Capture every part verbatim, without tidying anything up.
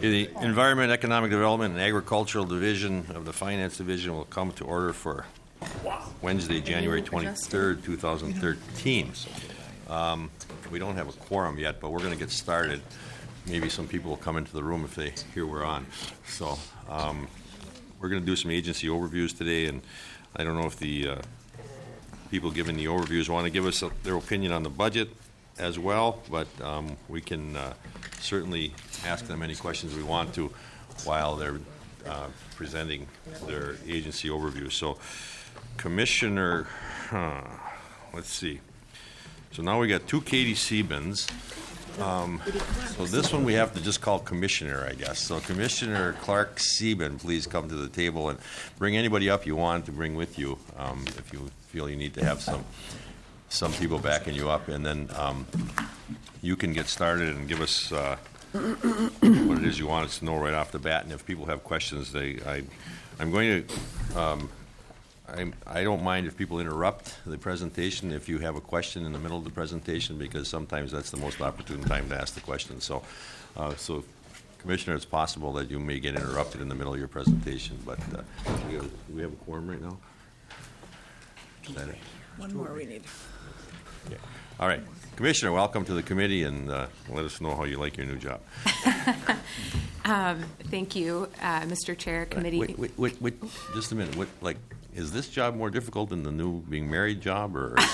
The Environment, Economic Development, and Agricultural Division of the Finance Division will come to order for Wednesday, January twenty-third, two thousand thirteen. Um, we don't have a quorum yet, but we're going to get started. Maybe some people will come into the room if they hear we're on. So um, we're going to do some agency overviews today, and I don't know if the uh, people giving the overviews want to give us a, their opinion on the budget as well, but um, we can uh, certainly ask them any questions we want to while they're uh, presenting their agency overview. So, Commissioner, huh, let's see. So now we got two Katie Siebens. Um, so this one we have to just call Commissioner, I guess. So Commissioner Clark Sieben, please come to the table and bring anybody up you want to bring with you um, if you feel you need to have some some people backing you up, and then um, you can get started and give us uh, what it is you want us to know right off the bat. And if people have questions, they, I, I'm going to, um, I'm, I don't mind if people interrupt the presentation if you have a question in the middle of the presentation, because sometimes that's the most opportune time to ask the question. So, uh, so Commissioner, it's possible that you may get interrupted in the middle of your presentation, but uh, we have, do we have a quorum right now? Is that it? One more we need. Yeah. All right. Commissioner, welcome to the committee, and uh, let us know how you like your new job. um, thank you, uh, Mister Chair, committee. Wait, wait, wait, wait, just a minute. What, like, is this job more difficult than the new being married job, or? Is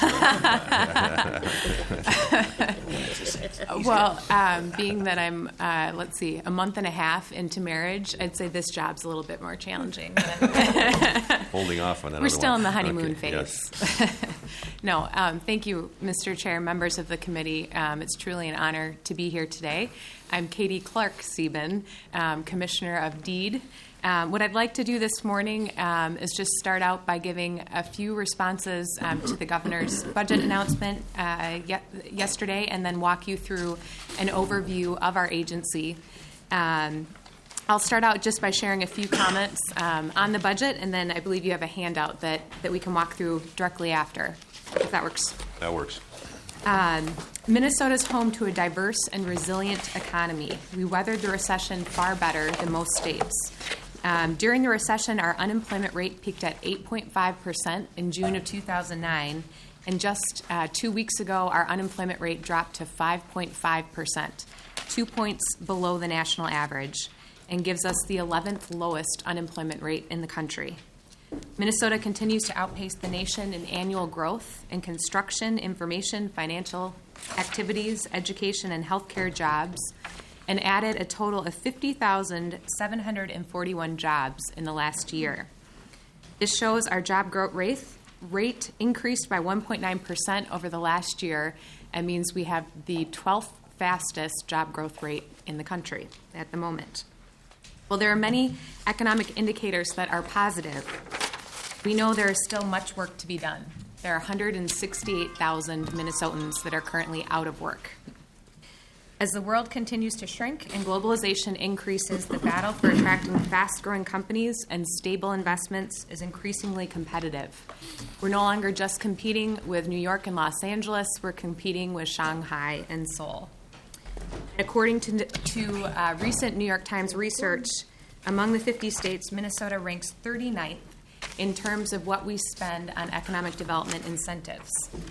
well, um, being that I'm, uh, let's see, a month and a half into marriage, I'd say this job's a little bit more challenging. Holding off on that. We're still one. in the honeymoon okay, phase. Yes. No, um, thank you, Mister Chair, members of the committee. Um, it's truly an honor to be here today. I'm Katie Clark Sieben, um, Commissioner of DEED. Um, what I'd like to do this morning um, is just start out by giving a few responses um, to the governor's budget announcement uh, ye- yesterday, and then walk you through an overview of our agency. Um, I'll start out just by sharing a few comments um, on the budget, and then I believe you have a handout that, that we can walk through directly after, if that works. That works. Um, Minnesota is home to a diverse and resilient economy. We weathered the recession far better than most states. Um, during the recession, our unemployment rate peaked at eight point five percent in June of two thousand nine, and just uh, two weeks ago, our unemployment rate dropped to five point five percent, two points below the national average, and gives us the eleventh lowest unemployment rate in the country. Minnesota continues to outpace the nation in annual growth in construction, information, financial activities, education, and healthcare jobs, and added a total of fifty thousand seven hundred forty-one jobs in the last year. This shows our job growth rate, rate increased by one point nine percent over the last year, and means we have the twelfth fastest job growth rate in the country at the moment. While there are many economic indicators that are positive, we know there is still much work to be done. There are one hundred sixty-eight thousand Minnesotans that are currently out of work. As the world continues to shrink and globalization increases, the battle for attracting fast-growing companies and stable investments is increasingly competitive. We're no longer just competing with New York and Los Angeles, we're competing with Shanghai and Seoul. According to, to uh, recent New York Times research, among the fifty states, Minnesota ranks thirty-ninth in terms of what we spend on economic development incentives.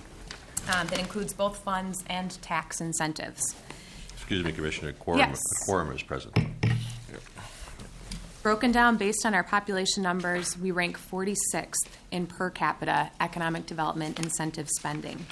Um, that includes both funds and tax incentives. Excuse me, Commissioner. Quorum, yes. quorum is present. Yep. Broken down based on our population numbers, we rank forty-sixth in per capita economic development incentive spending.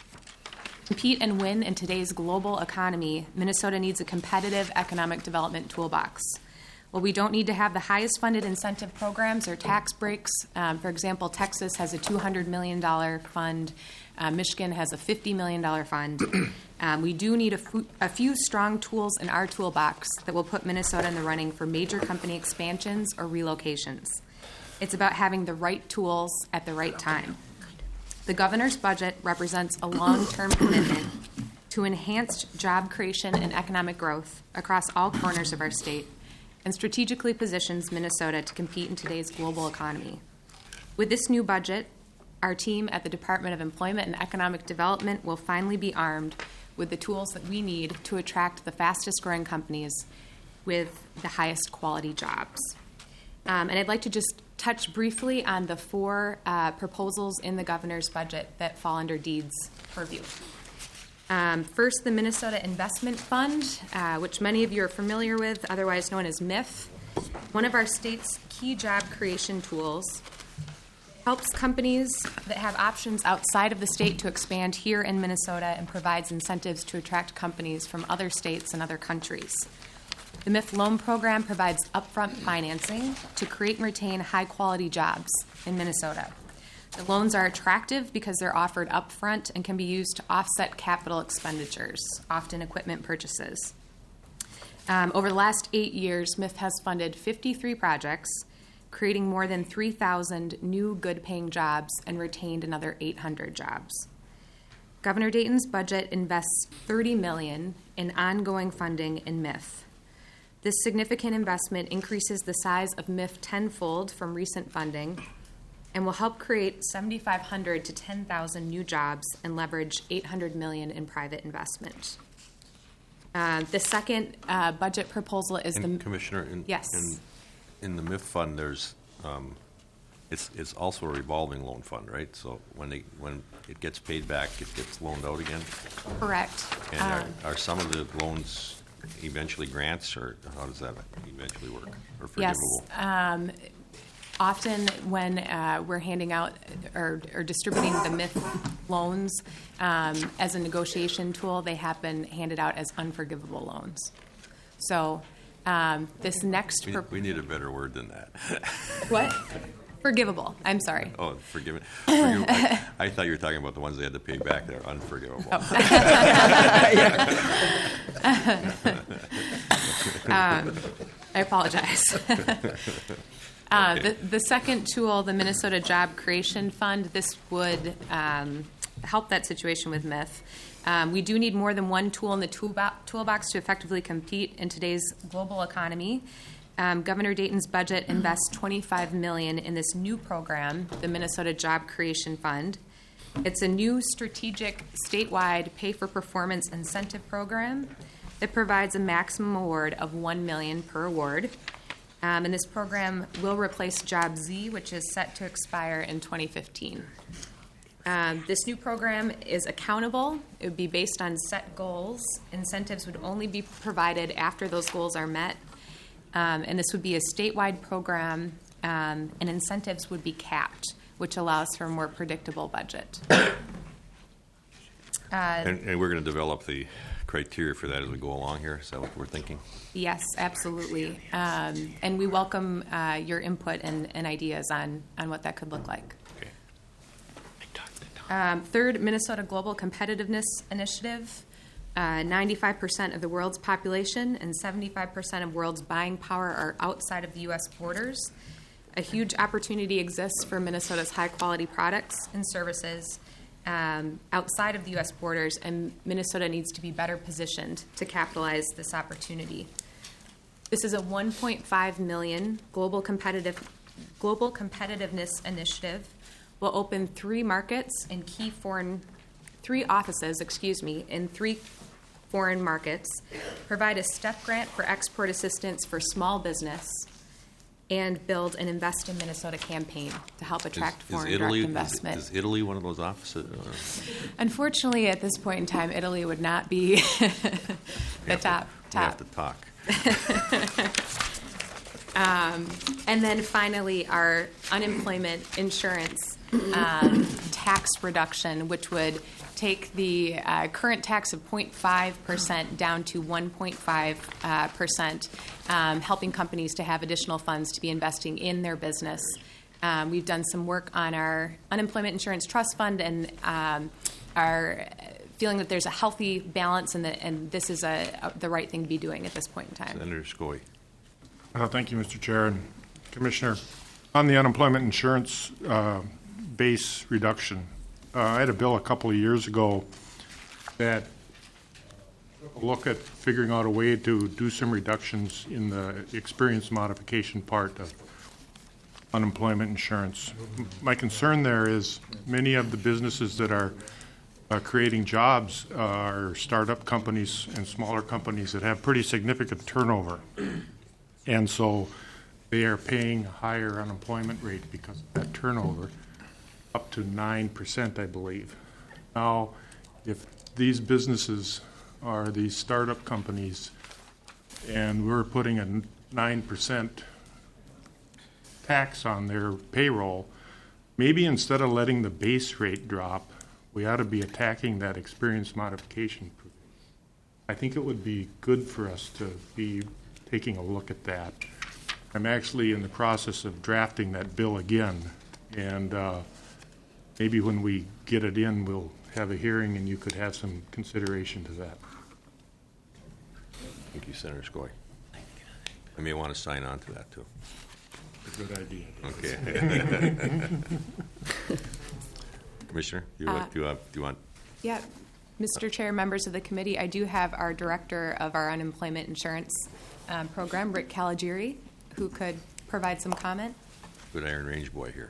To compete and win in today's global economy, Minnesota needs a competitive economic development toolbox. While we don't need to have the highest funded incentive programs or tax breaks, um, for example, Texas has a two hundred million dollars fund, uh, Michigan has a fifty million dollars fund, um, we do need a, f- a few strong tools in our toolbox that will put Minnesota in the running for major company expansions or relocations. It's about having the right tools at the right time. The governor's budget represents a long-term commitment to enhanced job creation and economic growth across all corners of our state, and strategically positions Minnesota to compete in today's global economy. With this new budget, our team at the Department of Employment and Economic Development will finally be armed with the tools that we need to attract the fastest growing companies with the highest quality jobs. Um, and I'd like to just touch briefly on the four uh, proposals in the governor's budget that fall under Deed's purview. Um, first, the Minnesota Investment Fund, uh, which many of you are familiar with, otherwise known as M I F, one of our state's key job creation tools, helps companies that have options outside of the state to expand here in Minnesota and provides incentives to attract companies from other states and other countries. The M I F loan program provides upfront financing to create and retain high-quality jobs in Minnesota. The loans are attractive because they're offered upfront and can be used to offset capital expenditures, often equipment purchases. Um, over the last eight years, M I F has funded fifty-three projects, creating more than three thousand new good-paying jobs and retained another eight hundred jobs. Governor Dayton's budget invests thirty million dollars in ongoing funding in M I F. This significant investment increases the size of M I F tenfold from recent funding and will help create seven thousand five hundred to ten thousand new jobs and leverage eight hundred million dollars in private investment. Uh, the second uh, budget proposal is And the Commissioner, in, yes. in, in the M I F fund, there's um, it's it's also a revolving loan fund, right? So when they when it gets paid back, it gets loaned out again. Correct. And Um, are, are some of the loans eventually grants, or how does that eventually work? Or Yes. forgivable? Um, often when uh, we're handing out or, or distributing the M I F loans um, as a negotiation tool, they happen handed out as unforgivable loans. So um, this next... We, pro- we need a better word than that. What? Forgivable. I'm sorry. Oh, forgive me. Forgive, I, I thought you were talking about the ones they had to pay back that are unforgivable. Oh. um, I apologize. uh, Okay. the, the second tool, the Minnesota Job Creation Fund, this would um, help that situation with M I F. Um, we do need more than one tool in the toolbo- toolbox to effectively compete in today's global economy. Um, Governor Dayton's budget invests twenty-five million dollars in this new program, the Minnesota Job Creation Fund. It's a new strategic statewide pay-for-performance incentive program that provides a maximum award of one million dollars per award. Um, and this program will replace Job Z, which is set to expire in twenty fifteen. Um, this new program is accountable. It would be based on set goals. Incentives would only be provided after those goals are met. Um, and this would be a statewide program, um, and incentives would be capped, which allows for a more predictable budget. Uh, And, and we're going to develop the criteria for that as we go along here. Is that what we're thinking? Yes, absolutely. Um, and we welcome uh, your input and, and ideas on, on what that could look like. Okay. Um, third, Minnesota Global Competitiveness Initiative. Uh, ninety-five percent of the world's population and seventy-five percent of world's buying power are outside of the U S borders. A huge opportunity exists for Minnesota's high-quality products and services um, outside of the U S borders, and Minnesota needs to be better positioned to capitalize this opportunity. This is a one point five million dollars global competitive global competitiveness initiative. Will open three markets in key foreign, three offices, excuse me, in three foreign markets, provide a STEP grant for export assistance for small business, and build an Invest in Minnesota campaign to help attract Is, foreign is Italy, direct investment. Is, is Italy one of those offices? Or? Unfortunately, at this point in time, Italy would not be the We top. We have top. to talk. Um, and then finally, our unemployment insurance um, tax reduction, which would take the uh, current tax of zero point five percent down to one point five percent, um, helping companies to have additional funds to be investing in their business. Um, we've done some work on our unemployment insurance trust fund and um, are feeling that there's a healthy balance and, that, and this is a, a, the right thing to be doing at this point in time. Senator Scoy. Uh, thank you, Mister Chair and Commissioner. On the unemployment insurance uh, base reduction, uh, I had a bill a couple of years ago that took a look at figuring out a way to do some reductions in the experience modification part of unemployment insurance. My concern there is many of the businesses that are uh, creating jobs are startup companies and smaller companies that have pretty significant turnover. And so they are paying a higher unemployment rate because of that turnover, up to nine percent, I believe. Now, if these businesses are these startup companies and we're putting a nine percent tax on their payroll, maybe instead of letting the base rate drop, we ought to be attacking that experience modification. I think it would be good for us to be taking a look at that. I'm actually in the process of drafting that bill again, and uh, maybe when we get it in, we'll have a hearing and you could have some consideration to that. Thank you, Senator Skoye. I may want to sign on to that, too. A good idea. Okay. Commissioner, you, Uh, do, you, uh, do you want? Yeah, Mister Chair, members of the committee, I do have our director of our unemployment insurance um, program, Rick Caligiri, who could provide some comment. Good Iron Range boy here.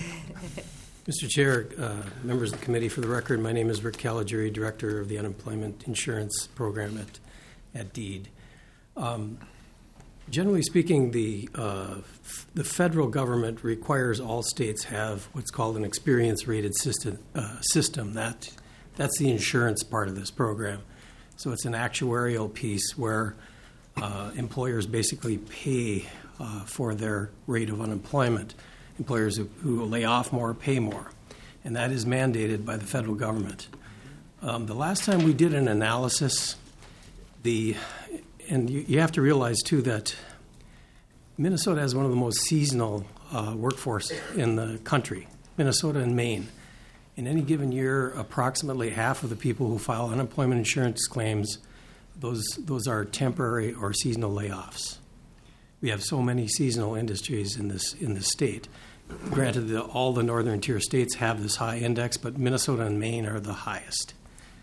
Mister Chair, uh, members of the committee, for the record, my name is Rick Caligiri, Director of the Unemployment Insurance Program at, at DEED. Um, generally speaking, the, uh, f- the federal government requires all states have what's called an experience-rated system. Uh, system. That, that's the insurance part of this program. So it's an actuarial piece where uh, employers basically pay uh, for their rate of unemployment. Employers who, who lay off more pay more, and that is mandated by the federal government. Um, the last time we did an analysis, the and you, you have to realize too that Minnesota has one of the most seasonal uh, workforce in the country. Minnesota and Maine. In any given year, approximately half of the people who file unemployment insurance claims, those those are temporary or seasonal layoffs. We have so many seasonal industries in this in the state. Granted, the, all the northern tier states have this high index, but Minnesota and Maine are the highest.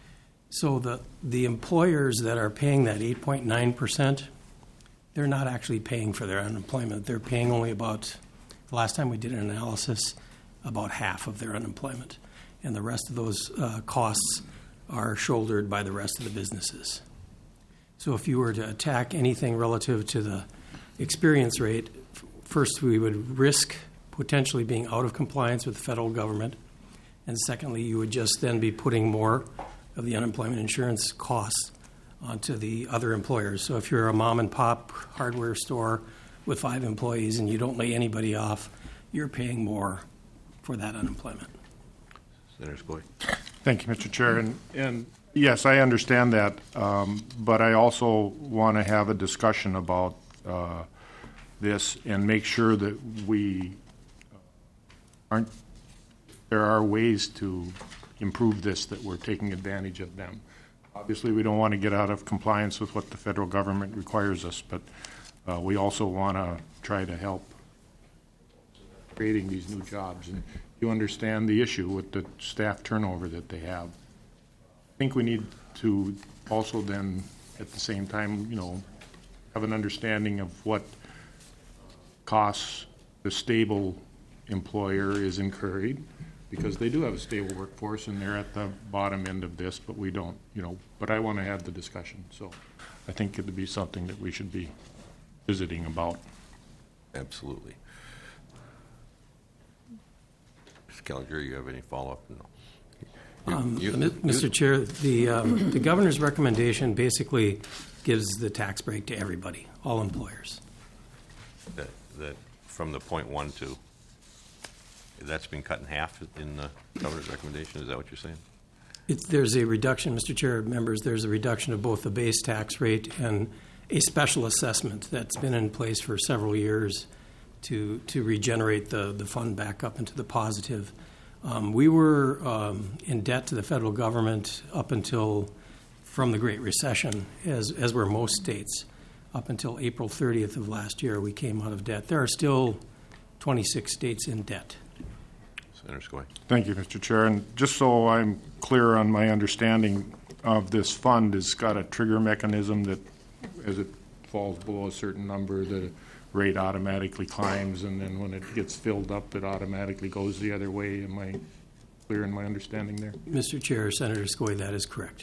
So the the employers that are paying that eight point nine percent, they're not actually paying for their unemployment. They're paying only about, the last time we did an analysis, about half of their unemployment. And the rest of those uh, costs are shouldered by the rest of the businesses. So if you were to attack anything relative to the experience rate, first we would risk potentially being out of compliance with the federal government, and secondly, you would just then be putting more of the unemployment insurance costs onto the other employers. So if you're a mom and pop hardware store with five employees and you don't lay anybody off, you're paying more for that unemployment. Senator Skoye. Thank you, Mister Chair. And, and yes, I understand that, um, but I also want to have a discussion about uh, this and make sure that we aren't, there are ways to improve this, that we're taking advantage of them. Obviously, we don't want to get out of compliance with what the federal government requires us, but uh, we also want to try to help creating these new jobs. And you understand the issue with the staff turnover that they have. I think we need to also then, at the same time, you know, have an understanding of what costs the stable employer is incurring, because they do have a stable workforce and they're at the bottom end of this, but we don't, you know, but I want to have the discussion. So I think it would be something that we should be visiting about. Absolutely. Mister Caligiri, you have any follow-up? No. You- Um, you- Mi- Mister you- Chair, the, um, the governor's recommendation basically gives the tax break to everybody, all employers. That, that from the point one to, that's been cut in half in the governor's recommendation, is that what you're saying? It's, there's a reduction, Mister Chair, members, there's a reduction of both the base tax rate and a special assessment that's been in place for several years to, to regenerate the, the fund back up into the positive. Um, we were um, in debt to the federal government up until, from the Great Recession, as, as were most states. Up until April thirtieth of last year, we came out of debt. There are still twenty-six states in debt. Senator Skoye. Thank you, Mister Chair. And just so I'm clear on my understanding of this fund, it's got a trigger mechanism that as it falls below a certain number, the rate automatically climbs, and then when it gets filled up, it automatically goes the other way. Am I clear in my understanding there? Mister Chair, Senator Skoye, that is correct.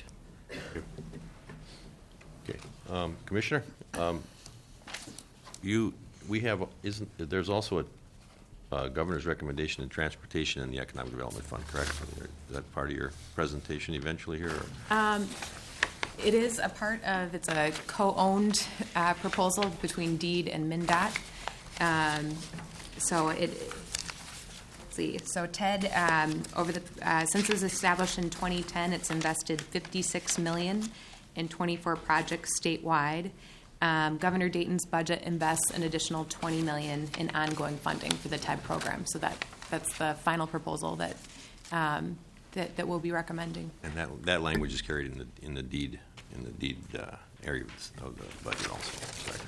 Okay. Um, Commissioner, um, you, we have, isn't, there's also a uh, governor's recommendation in transportation and the Economic Development Fund, correct? Is that part of your presentation eventually here? Or? Um, it is a part of, it's a co-owned uh, proposal between DEED and MnDOT. Um, so it, let's see, so TED, um, over the, uh, since it was established in twenty ten, it's invested fifty-six million dollars in twenty-four projects statewide. Um, Governor Dayton's budget invests an additional twenty million dollars in ongoing funding for the TED program. So that that's the final proposal that um, that, that we'll be recommending. And that that language is carried in the in the deed in the deed uh, area of the budget also. Sorry.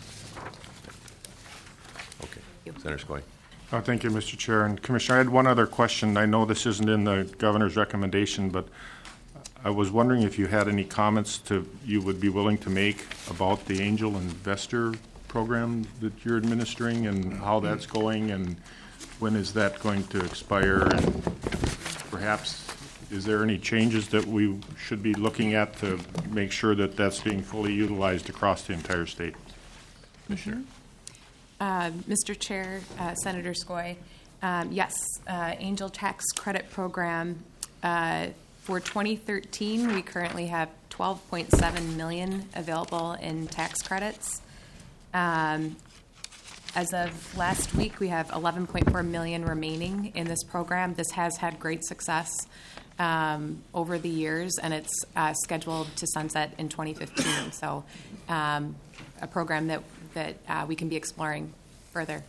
Okay, you. Senator Skoye. Oh, thank you, Mister Chair. And Commissioner, I had one other question. I know this isn't in the governor's recommendation, but I was wondering if you had any comments to you would be willing to make about the angel investor program that you're administering and how that's going, and when is that going to expire, and perhaps is there any changes that we should be looking at to make sure that that's being fully utilized across the entire state? Commissioner. Uh, Mister Chair, uh, Senator Skoye, um, yes, uh, Angel Tax Credit Program. Uh, for twenty thirteen, we currently have twelve point seven million dollars available in tax credits. Um, as of last week, we have eleven point four million dollars remaining in this program. This has had great success um, over the years, and it's uh, scheduled to sunset in twenty fifteen. So, um, a program that that uh, we can be exploring further.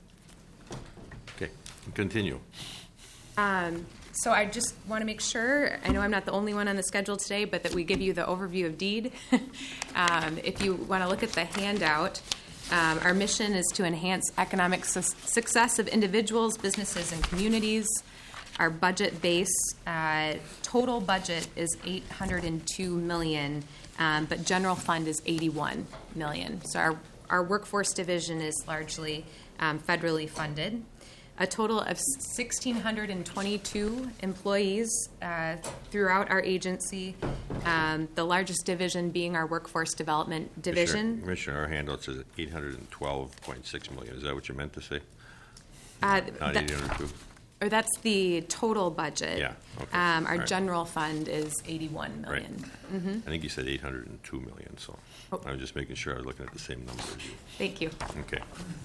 Okay, continue. Um, so I just want to make sure, I know I'm not the only one on the schedule today, but that we give you the overview of DEED. um, if you want to look at the handout, um, our mission is to enhance economic su- success of individuals, businesses, and communities. Our budget base, uh, total budget is eight hundred two million dollars, um, but general fund is eighty-one million dollars. So our Our workforce division is largely um, federally funded. A total of one thousand six hundred twenty-two employees uh, throughout our agency, um, the largest division being our workforce development division. Commissioner, our handout says eight hundred twelve point six million dollars. Is that what you meant to say? Uh, Not that- eight hundred two. Or that's the total budget. Yeah, okay. Um, our All right. general fund is eighty-one million. Right. I think you said eight hundred two million dollars, so Oh. I was just making sure I was looking at the same number as you. Thank you. Okay.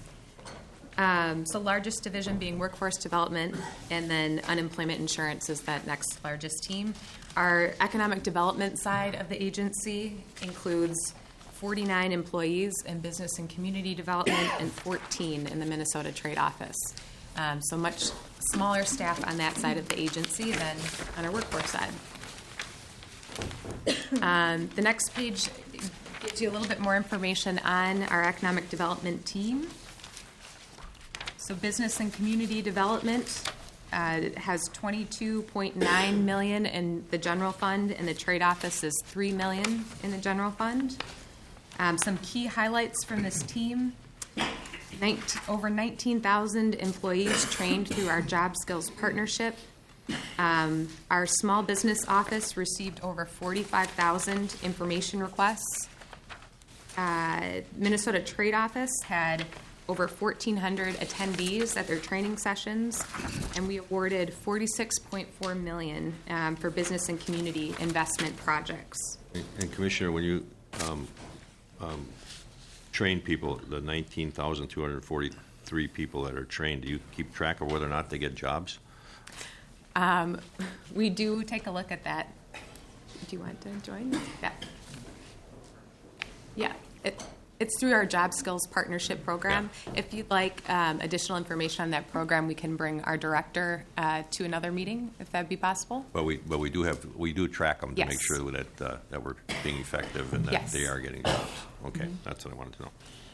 Um, so largest division being workforce development, and then unemployment insurance is that next largest team. Our economic development side of the agency includes forty-nine employees in business and community development and fourteen in the Minnesota Trade Office. Um, so much smaller staff on that side of the agency than on our workforce side. Um, the next page gives you a little bit more information on our economic development team. So business and community development uh, has twenty-two point nine million dollars in the general fund, and the trade office is three million dollars in the general fund. Um, some key highlights from this team. nineteen, over nineteen thousand employees trained through our Job Skills Partnership. Um, our small business office received over forty-five thousand information requests. Uh, Minnesota Trade Office had over fourteen hundred attendees at their training sessions, and we awarded forty-six point four million dollars um, for business and community investment projects. And, and Commissioner, when you um, um, train people, the nineteen thousand two hundred forty-three people that are trained, do you keep track of whether or not they get jobs? Um, we do take a look at that. Do you want to join? Yeah. Yeah. It, it's through our Job Skills Partnership Program. Yeah. If you'd like um, additional information on that program, we can bring our director uh, to another meeting, if that'd be possible. But we, but we do have, we do track them to Yes. make sure that, uh, that we're being effective and that Yes. they are getting jobs. Okay, that's what I wanted to know.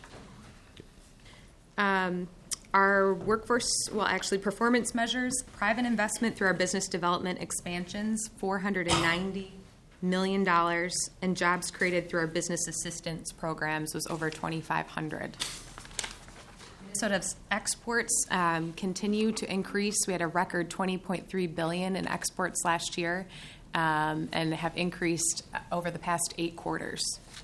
Um, our workforce, well, actually, performance measures, private investment through our business development expansions, four hundred ninety million dollars, and jobs created through our business assistance programs was over twenty-five hundred. Minnesota's exports um, continue to increase. We had a record twenty point three billion dollars in exports last year, um, and have increased over the past eight quarters.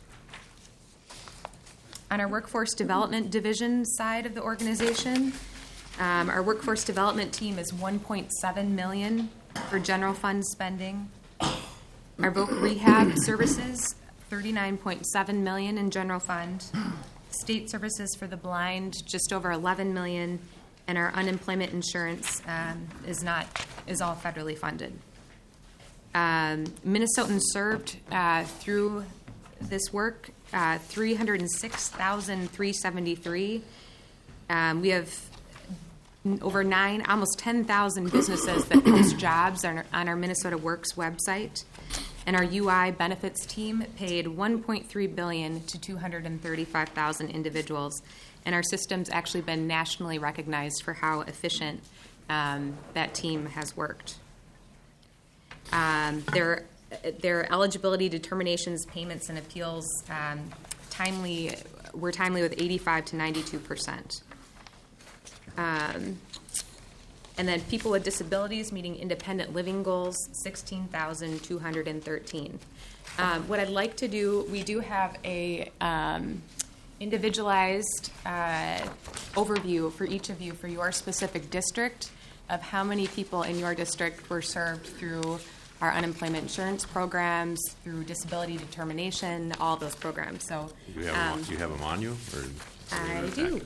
On our workforce development division side of the organization, um, our workforce development team is one point seven million dollars for general fund spending. Our voc rehab services, thirty-nine point seven million dollars in general fund. State services for the blind, just over eleven million dollars, and our unemployment insurance um, is not is all federally funded. Um, Minnesotans served uh, through this work, uh, three hundred six thousand three hundred seventy-three. Um, we have over nine, almost ten thousand businesses that post jobs on our, on our Minnesota Works website. And our U I benefits team paid one point three billion dollars to two hundred thirty-five thousand individuals. And our system's actually been nationally recognized for how efficient um, that team has worked. Um, their, their eligibility determinations, payments, and appeals um, timely were timely with eighty-five to ninety-two percent. Um, and then people with disabilities meeting independent living goals, sixteen thousand two hundred thirteen. Um, what I'd like to do, we do have a um, individualized uh, overview for each of you for your specific district of how many people in your district were served through our unemployment insurance programs, through disability determination, all those programs. So, Do you have, um, them, do you have them on you? Or I do.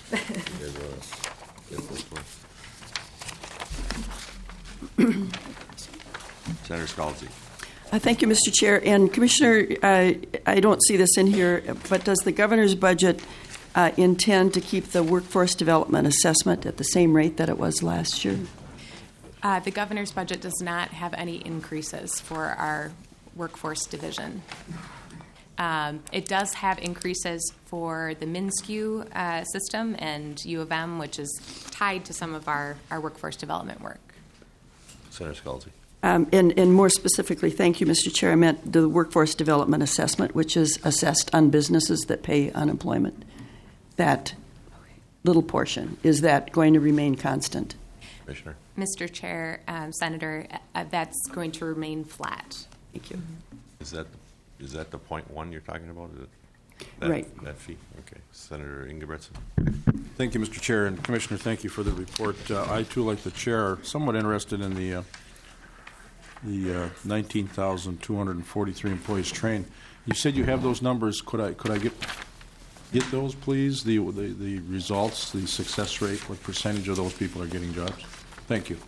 Senator Scalzi. Uh, Thank you, Mister Chair. And Commissioner, uh, I don't see this in here, but does the governor's budget uh, intend to keep the workforce development assessment at the same rate that it was last year? Uh, the governor's budget does not have any increases for our workforce division. Um, it does have increases for the MnSCU uh, system and U of M, which is tied to some of our, our workforce development work. Senator Scalzi. Um, and, and more specifically, thank you, Mister Chair, I meant the workforce development assessment, which is assessed on businesses that pay unemployment. That little portion, is that going to remain constant? Commissioner. Mister Chair, um, Senator, uh, that's going to remain flat. Thank you. Is that is that the point one you're talking about? Is it that, Right. That fee. Okay. Senator Ingebretson. Thank you, Mister Chair, and Commissioner, thank you for the report. Uh, I too, like the chair, are somewhat interested in the uh, the uh, nineteen thousand two hundred forty-three employees trained. You said you have those numbers. Could I could I get get those, please? The the, the results, the success rate, what percentage of those people are getting jobs? Thank you.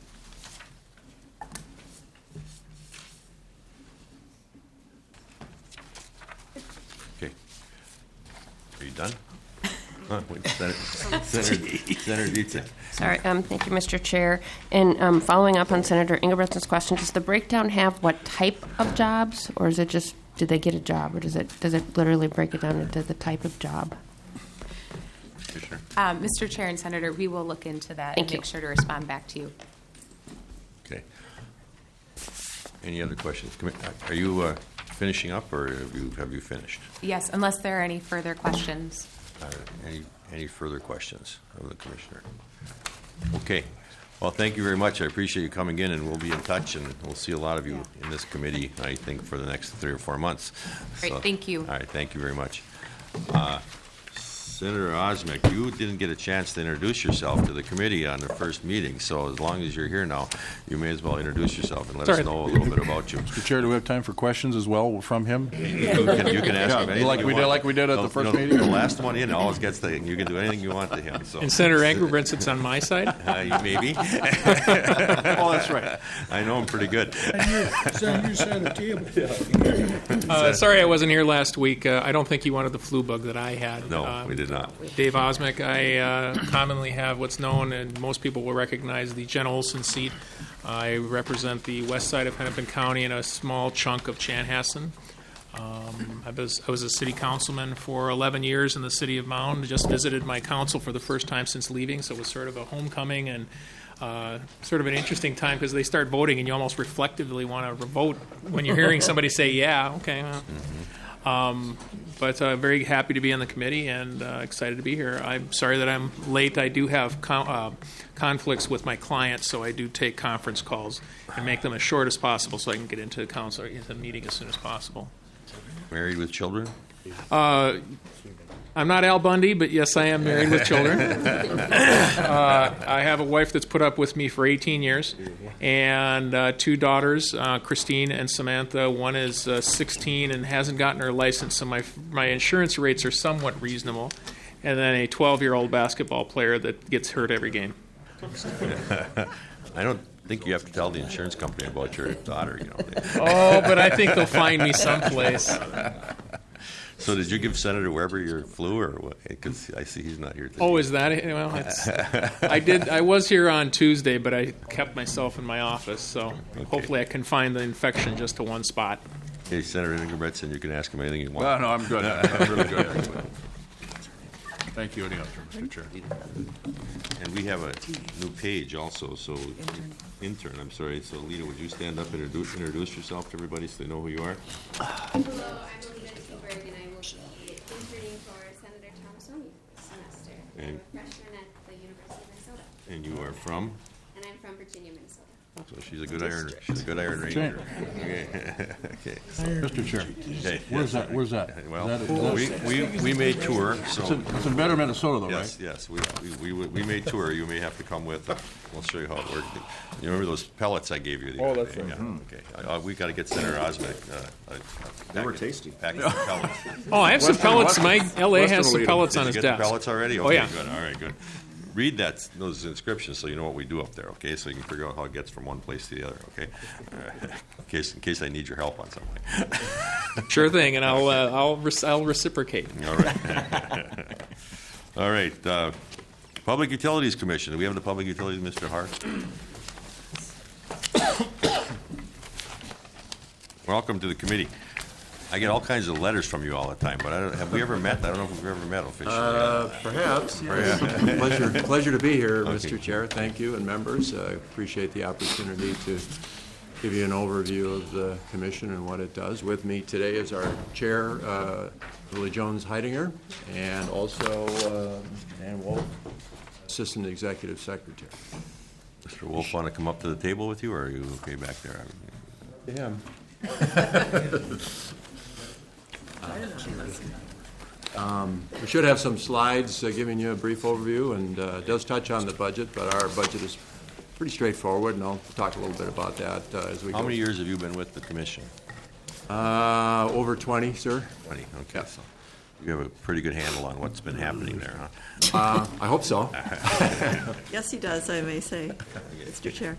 Okay. Are you done? Huh, wait, Senator, Senator, Senator Dietzig. Sorry, um, thank you, Mister Chair. And um, following up on Senator Ingebrigtsen's question, does the breakdown have what type of jobs, or is it just did they get a job, or does it does it literally break it down into the type of job? Commissioner. Um, Mister Chair and Senator, we will look into that Thank and you. make sure to respond back to you. Okay. Any other questions? Commi- Are you uh, finishing up, or have you have you finished? Yes, unless there are any further questions. Uh, any any further questions of the commissioner? Okay. Well, thank you very much. I appreciate you coming in, and we'll be in touch, and we'll see a lot of you in this committee, I think, for the next three or four months. Great, thank you. All right, thank you very much. Uh, Senator Osmek, you didn't get a chance to introduce yourself to the committee on the first meeting, so as long as you're here now, you may as well introduce yourself and let us Sorry. know a little bit about you. Mister Chair, do we have time for questions as well from him? You can, you can ask Yeah, him anything like you we did- want. like we did at the No, first no, meeting? The last one in always gets the, you can do anything you want to him, so. And Senator Engelbert sits on my side. Uh, you maybe. Oh, that's right. I know him pretty good. Uh, sorry I wasn't here last week. Uh, I don't think you wanted the flu bug that I had. No, Um, we did not. Dave Osmek, I uh, commonly have what's known, and most people will recognize, the Jen Olson seat. I represent the west side of Hennepin County and a small chunk of Chanhassen. Um, I, was, I was a city councilman for eleven years in the city of Mound. Just visited my council for the first time since leaving, so it was sort of a homecoming and uh, sort of an interesting time because they start voting and you almost reflectively want to vote when you're hearing somebody say, yeah, okay. Well. Um, but uh, very happy to be on the committee and uh, excited to be here. I'm sorry that I'm late. I do have con- uh, conflicts with my clients, so I do take conference calls and make them as short as possible so I can get into the council, into the meeting as soon as possible. Married with children? Uh, I'm not Al Bundy, but yes, I am married with children. uh, I have a wife that's put up with me for eighteen years, and uh, two daughters, uh, Christine and Samantha. One is uh, sixteen and hasn't gotten her license, so my my insurance rates are somewhat reasonable. And then a twelve-year-old basketball player that gets hurt every game. I don't think you have to tell the insurance company about your daughter, you know. Oh, but I think they'll find me someplace. So did you give Senator Weber your flu, or what? Because I see he's not here today. Oh, is that it? Well, it's, I did. I was here on Tuesday, but I kept myself in my office, so Okay. hopefully I confine the infection just to one spot. Hey, Senator Ingebretson, you can ask him anything you want. Well, no, I'm good. I'm really good, actually. Thank you, anyhow, Mister Chair. And we have a new page also, so intern, I'm sorry. So Lita, would you stand up and introduce, introduce yourself to everybody so they know who you are? Hello, I'm Alina Tilburg, and I will be interning for Senator Thompson this semester. I'm And- a freshman at the University of Minnesota, And you are from? and I'm from Virginia, Minnesota. So she's a good iron, she's a good iron ranger. Okay. Okay. Mister Chair, Okay. where's that, where's that? Well, Is that- is that- we, we, we made tour, It's so, in, it's in better Minnesota, though, yes, right? yes, we, we, we we made tour. You may have to come with. We'll show you how it worked. You remember those pellets I gave you? the Oh, other that's day? right. Yeah, okay. Uh, we got to get Senator Osmek. Uh, they were tasty. Package of pellets. Oh, I have some Western- pellets. My Western- L A Western has some Alina. pellets Did on you his get desk. the pellets already? Oh, Okay, yeah. good. All right, good. Read that those inscriptions so you know what we do up there, okay? So you can figure out how it gets from one place to the other, okay? Uh, in case in case I need your help on something. Sure thing, and I'll uh, I'll re- I'll reciprocate. All right. All right. Uh, Public Utilities Commission. Do we have the Public Utilities, Mister Hart? Welcome to the committee. I get all kinds of letters from you all the time, but I don't, have we ever met? I don't know if we've ever met officially. Uh, Perhaps, yes. Pleasure, pleasure to be here, Mister Chair. Thank you, and members. I appreciate the opportunity to give you an overview of the commission and what it does. With me today is our chair, uh, Lily Jones Heidinger, and also uh, Mister Dan Wolf, Assistant Executive Secretary. Mister Wolf, want to come up to the table with you, or are you okay back there? Yeah. Um, we should have some slides uh, giving you a brief overview, and uh, it does touch on the budget, but our budget is pretty straightforward, and I'll talk a little bit about that uh, as we How go. many years have you been with the commission? Uh, over twenty, sir. twenty, okay. So you have a pretty good handle on what's been happening there, huh? Uh, I hope so. Yes, he does, I may say, Mister Chair.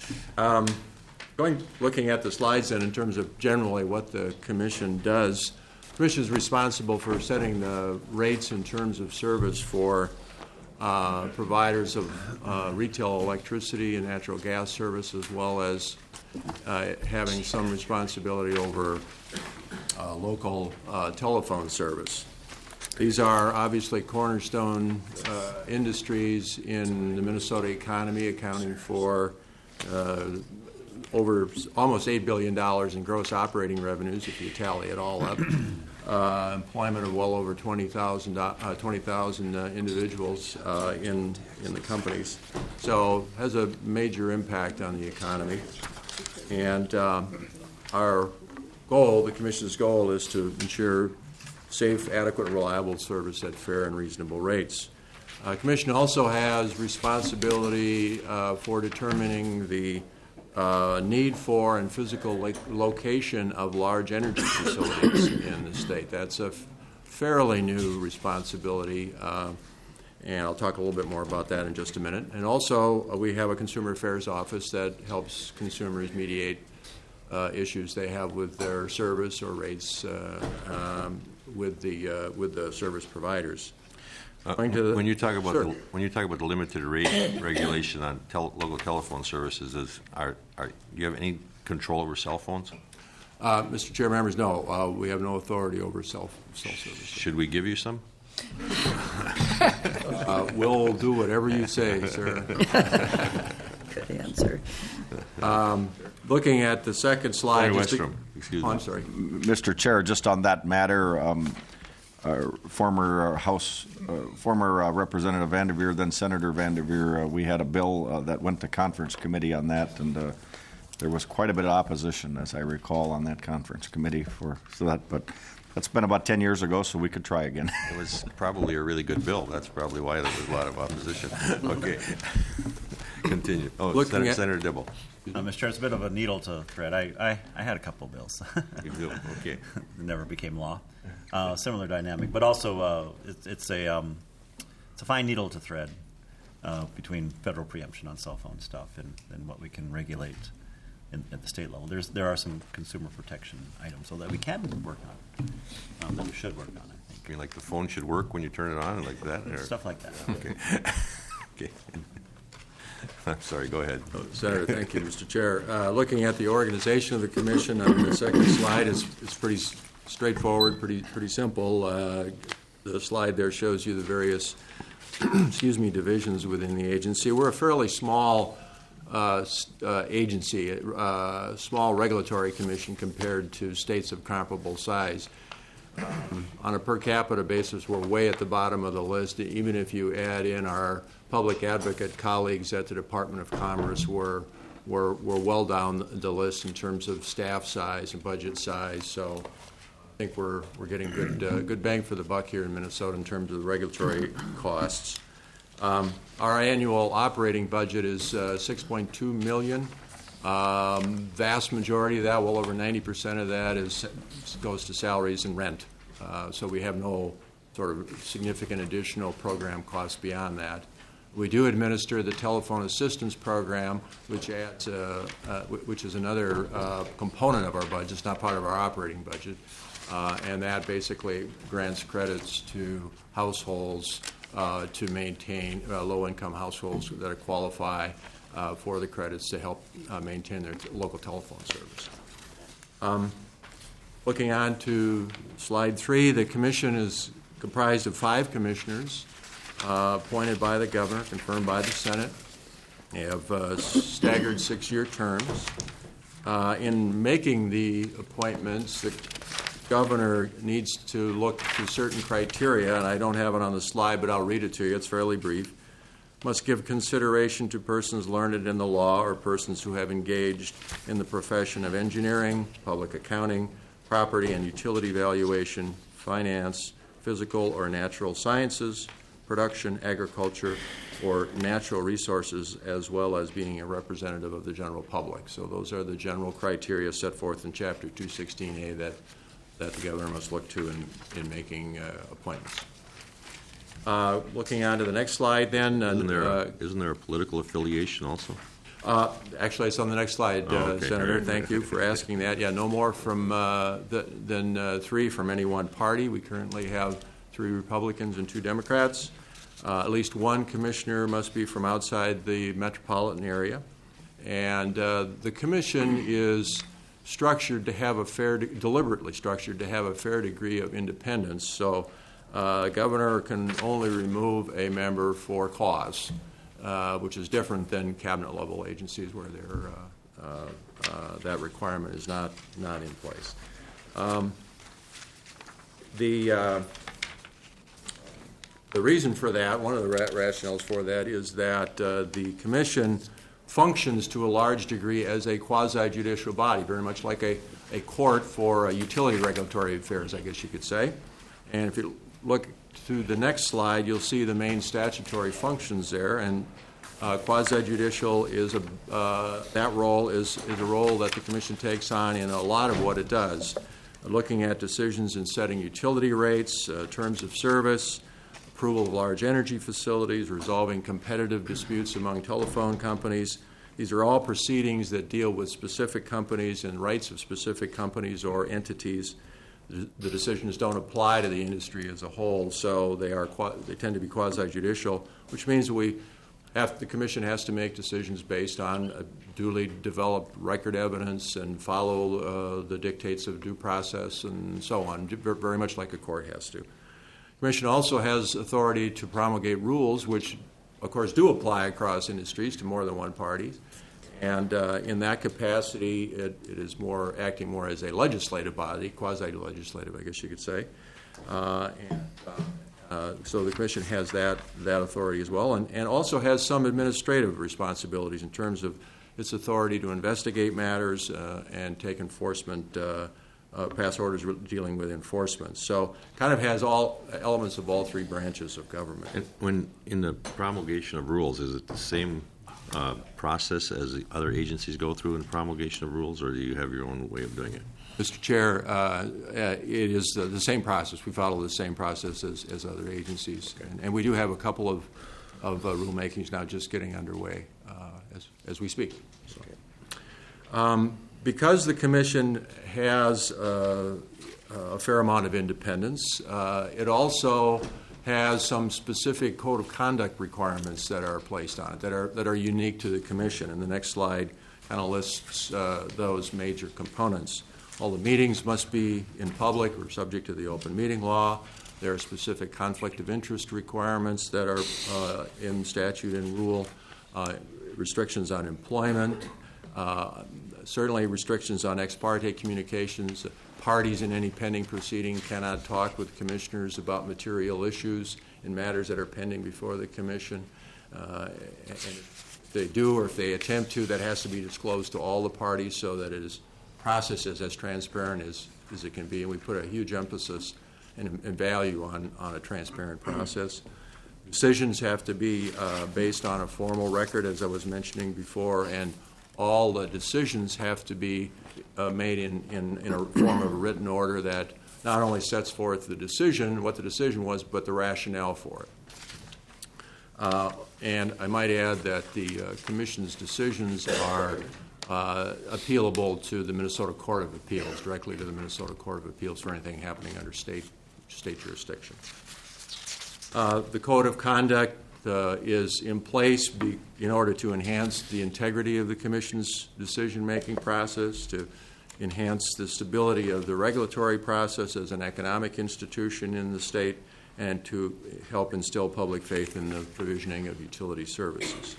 Going, looking at the slides then in terms of generally what the commission does, the commission is responsible for setting the rates in terms of service for uh, providers of uh, retail electricity and natural gas service, as well as uh, having some responsibility over uh, local uh, telephone service. These are obviously cornerstone uh, industries in the Minnesota economy, accounting for uh, over almost eight billion dollars in gross operating revenues, if you tally it all up. Uh, employment of well over twenty thousand uh, twenty thousand uh, individuals uh, in, in the companies. So has a major impact on the economy. And uh, our goal, the Commission's goal, is to ensure safe, adequate, reliable service at fair and reasonable rates. Uh, Commission also has responsibility uh, for determining the uh, need for and physical lo- location of large energy facilities in the state. That's a f- fairly new responsibility, uh, and I'll talk a little bit more about that in just a minute. And also, uh, we have a Consumer Affairs Office that helps consumers mediate uh, issues they have with their service or rates uh, um, with the uh, with the service providers. Uh, Going to the- When you talk about, Sure. the when you talk about the limited rate regulation on tel- local telephone services, is, are, are, do you have any control over cell phones? Uh, Mister Chair, members, no, uh, we have no authority over cell, cell services. Should we give you some? Uh, we'll do whatever you say, sir. Good answer. Looking at the second slide. Larry just to- Westrom, excuse Oh, me. I'm sorry. Mister Chair, just on that matter, um, uh, former uh, House, uh, former uh, Representative Vanderveer, then Senator Vanderveer, uh, we had a bill uh, that went to conference committee on that, and uh, there was quite a bit of opposition, as I recall, on that conference committee for so that. But that's been about ten years ago, so we could try again. It was probably a really good bill. That's probably why there was a lot of opposition. Okay. Continue. Oh, Looking Senator, at- Senator Dibble. Uh, Mister Chair, it's a bit of a needle to thread. I, I, I had a couple of bills. You do? Okay. That never became law. Uh, similar dynamic, but also uh, it's, it's a um, it's a fine needle to thread uh, between federal preemption on cell phone stuff and, and what we can regulate in, at the state level. There's there are some consumer protection items so that we can work on, um, that we should work on. I think. You mean like the phone should work when you turn it on, like that? Or? Stuff like that. Okay. Okay. I'm sorry. Go ahead, Senator. Thank you, Mister Chair. Uh, looking at the organization of the commission on the second slide, is it's pretty s- straightforward, pretty pretty simple. Uh, the slide there shows you the various, excuse me, divisions within the agency. We're a fairly small uh, s- uh, agency, uh, small regulatory commission compared to states of comparable size. Um, on a per capita basis, we're way at the bottom of the list. Even if you add in our public advocate colleagues at the Department of Commerce, we're, we're, we're well down the list in terms of staff size and budget size. So I think we're, we're getting good, uh, good bang for the buck here in Minnesota in terms of the regulatory costs. Um, our annual operating budget is uh, six point two million dollars. Um, vast majority of that, well over ninety percent of that, is goes to salaries and rent. Uh, so we have no sort of significant additional program costs beyond that. We do administer the telephone assistance program, which adds, uh, uh, which is another uh, component of our budget. It's not part of our operating budget, uh, and that basically grants credits to households uh, to maintain uh, low-income households that qualify uh, for the credits to help uh, maintain their t- local telephone service. Um, looking on to slide three, the commission is comprised of five commissioners uh, appointed by the governor, confirmed by the Senate. They have uh, staggered six-year terms. Uh, in making the appointments, the governor needs to look to certain criteria, and I don't have it on the slide, but I'll read it to you. It's fairly brief. Must give consideration to persons learned in the law or persons who have engaged in the profession of engineering, public accounting, property and utility valuation, finance, physical or natural sciences, production, agriculture, or natural resources, as well as being a representative of the general public. So those are the general criteria set forth in Chapter two sixteen A that, that the governor must look to in, in making uh, appointments. Uh, looking on to the next slide, then. Uh, Isn't there, uh, a, isn't there a political affiliation also? uh, actually, it's on the next slide, uh, Oh, okay. Senator. Thank you for asking that. Yeah, no more from uh, the, than uh, three from any one party. We currently have three Republicans and two Democrats. Uh, at least one commissioner must be from outside the metropolitan area. And uh, the commission is structured to have a fair, de- deliberately structured to have a fair degree of independence. So uh, governor can only remove a member for cause, uh, which is different than cabinet level agencies where they're, uh, uh, uh, that requirement is not, not in place. Um, the uh, The reason for that, one of the ra- rationales for that, is that uh, the commission functions to a large degree as a quasi-judicial body, very much like a, a court for uh, utility regulatory affairs, I guess you could say. And if you look to the next slide, you'll see the main statutory functions there. And uh, quasi-judicial is a uh, that role is, is a role that the commission takes on in a lot of what it does, looking at decisions in setting utility rates, uh, terms of service, approval of large energy facilities, resolving competitive disputes among telephone companies. These are all proceedings that deal with specific companies and rights of specific companies or entities. The decisions don't apply to the industry as a whole, so they are they tend to be quasi-judicial, which means we have, the commission has to make decisions based on a duly developed record evidence and follow uh, the dictates of due process and so on, very much like a court has to. The commission also has authority to promulgate rules, which, of course, do apply across industries to more than one party. And uh, in that capacity, it, it is more acting more as a legislative body, quasi-legislative, I guess you could say. Uh, and uh, uh, so the Commission has that, that authority as well, and, and also has some administrative responsibilities in terms of its authority to investigate matters uh, and take enforcement, uh, uh, pass orders re- dealing with enforcement. So kind of has all elements of all three branches of government. And when, in the promulgation of rules, is it the same uh, process as the other agencies go through in promulgation of rules, or do you have your own way of doing it? Mister Chair, uh, uh, it is the, the same process. We follow the same process as, as other agencies. Okay. And, and we do have a couple of, of uh, rulemakings now just getting underway uh, as, as we speak. So. Okay. Um, because the Commission has uh, a fair amount of independence, uh, it also has some specific code of conduct requirements that are placed on it that are, that are unique to the Commission. And the next slide kind of lists uh, those major components. All the meetings must be in public or subject to the open meeting law. There are specific conflict of interest requirements that are uh, in statute and rule, uh, restrictions on employment, uh, certainly restrictions on ex parte communications. Parties in any pending proceeding cannot talk with commissioners about material issues in matters that are pending before the Commission. Uh, and if they do, or if they attempt to, that has to be disclosed to all the parties so that it is process is as transparent as, as it can be, and we put a huge emphasis and, and value on, on a transparent process. Decisions have to be uh, based on a formal record, as I was mentioning before, and all the decisions have to be uh, made in, in, in a form of a written order that not only sets forth the decision, what the decision was, but the rationale for it. Uh, and I might add that the uh, Commission's decisions are Uh, appealable to the Minnesota Court of Appeals, directly to the Minnesota Court of Appeals for anything happening under state state jurisdiction. Uh, the Code of Conduct uh, is in place be, in order to enhance the integrity of the Commission's decision-making process, to enhance the stability of the regulatory process as an economic institution in the state, and to help instill public faith in the provisioning of utility services.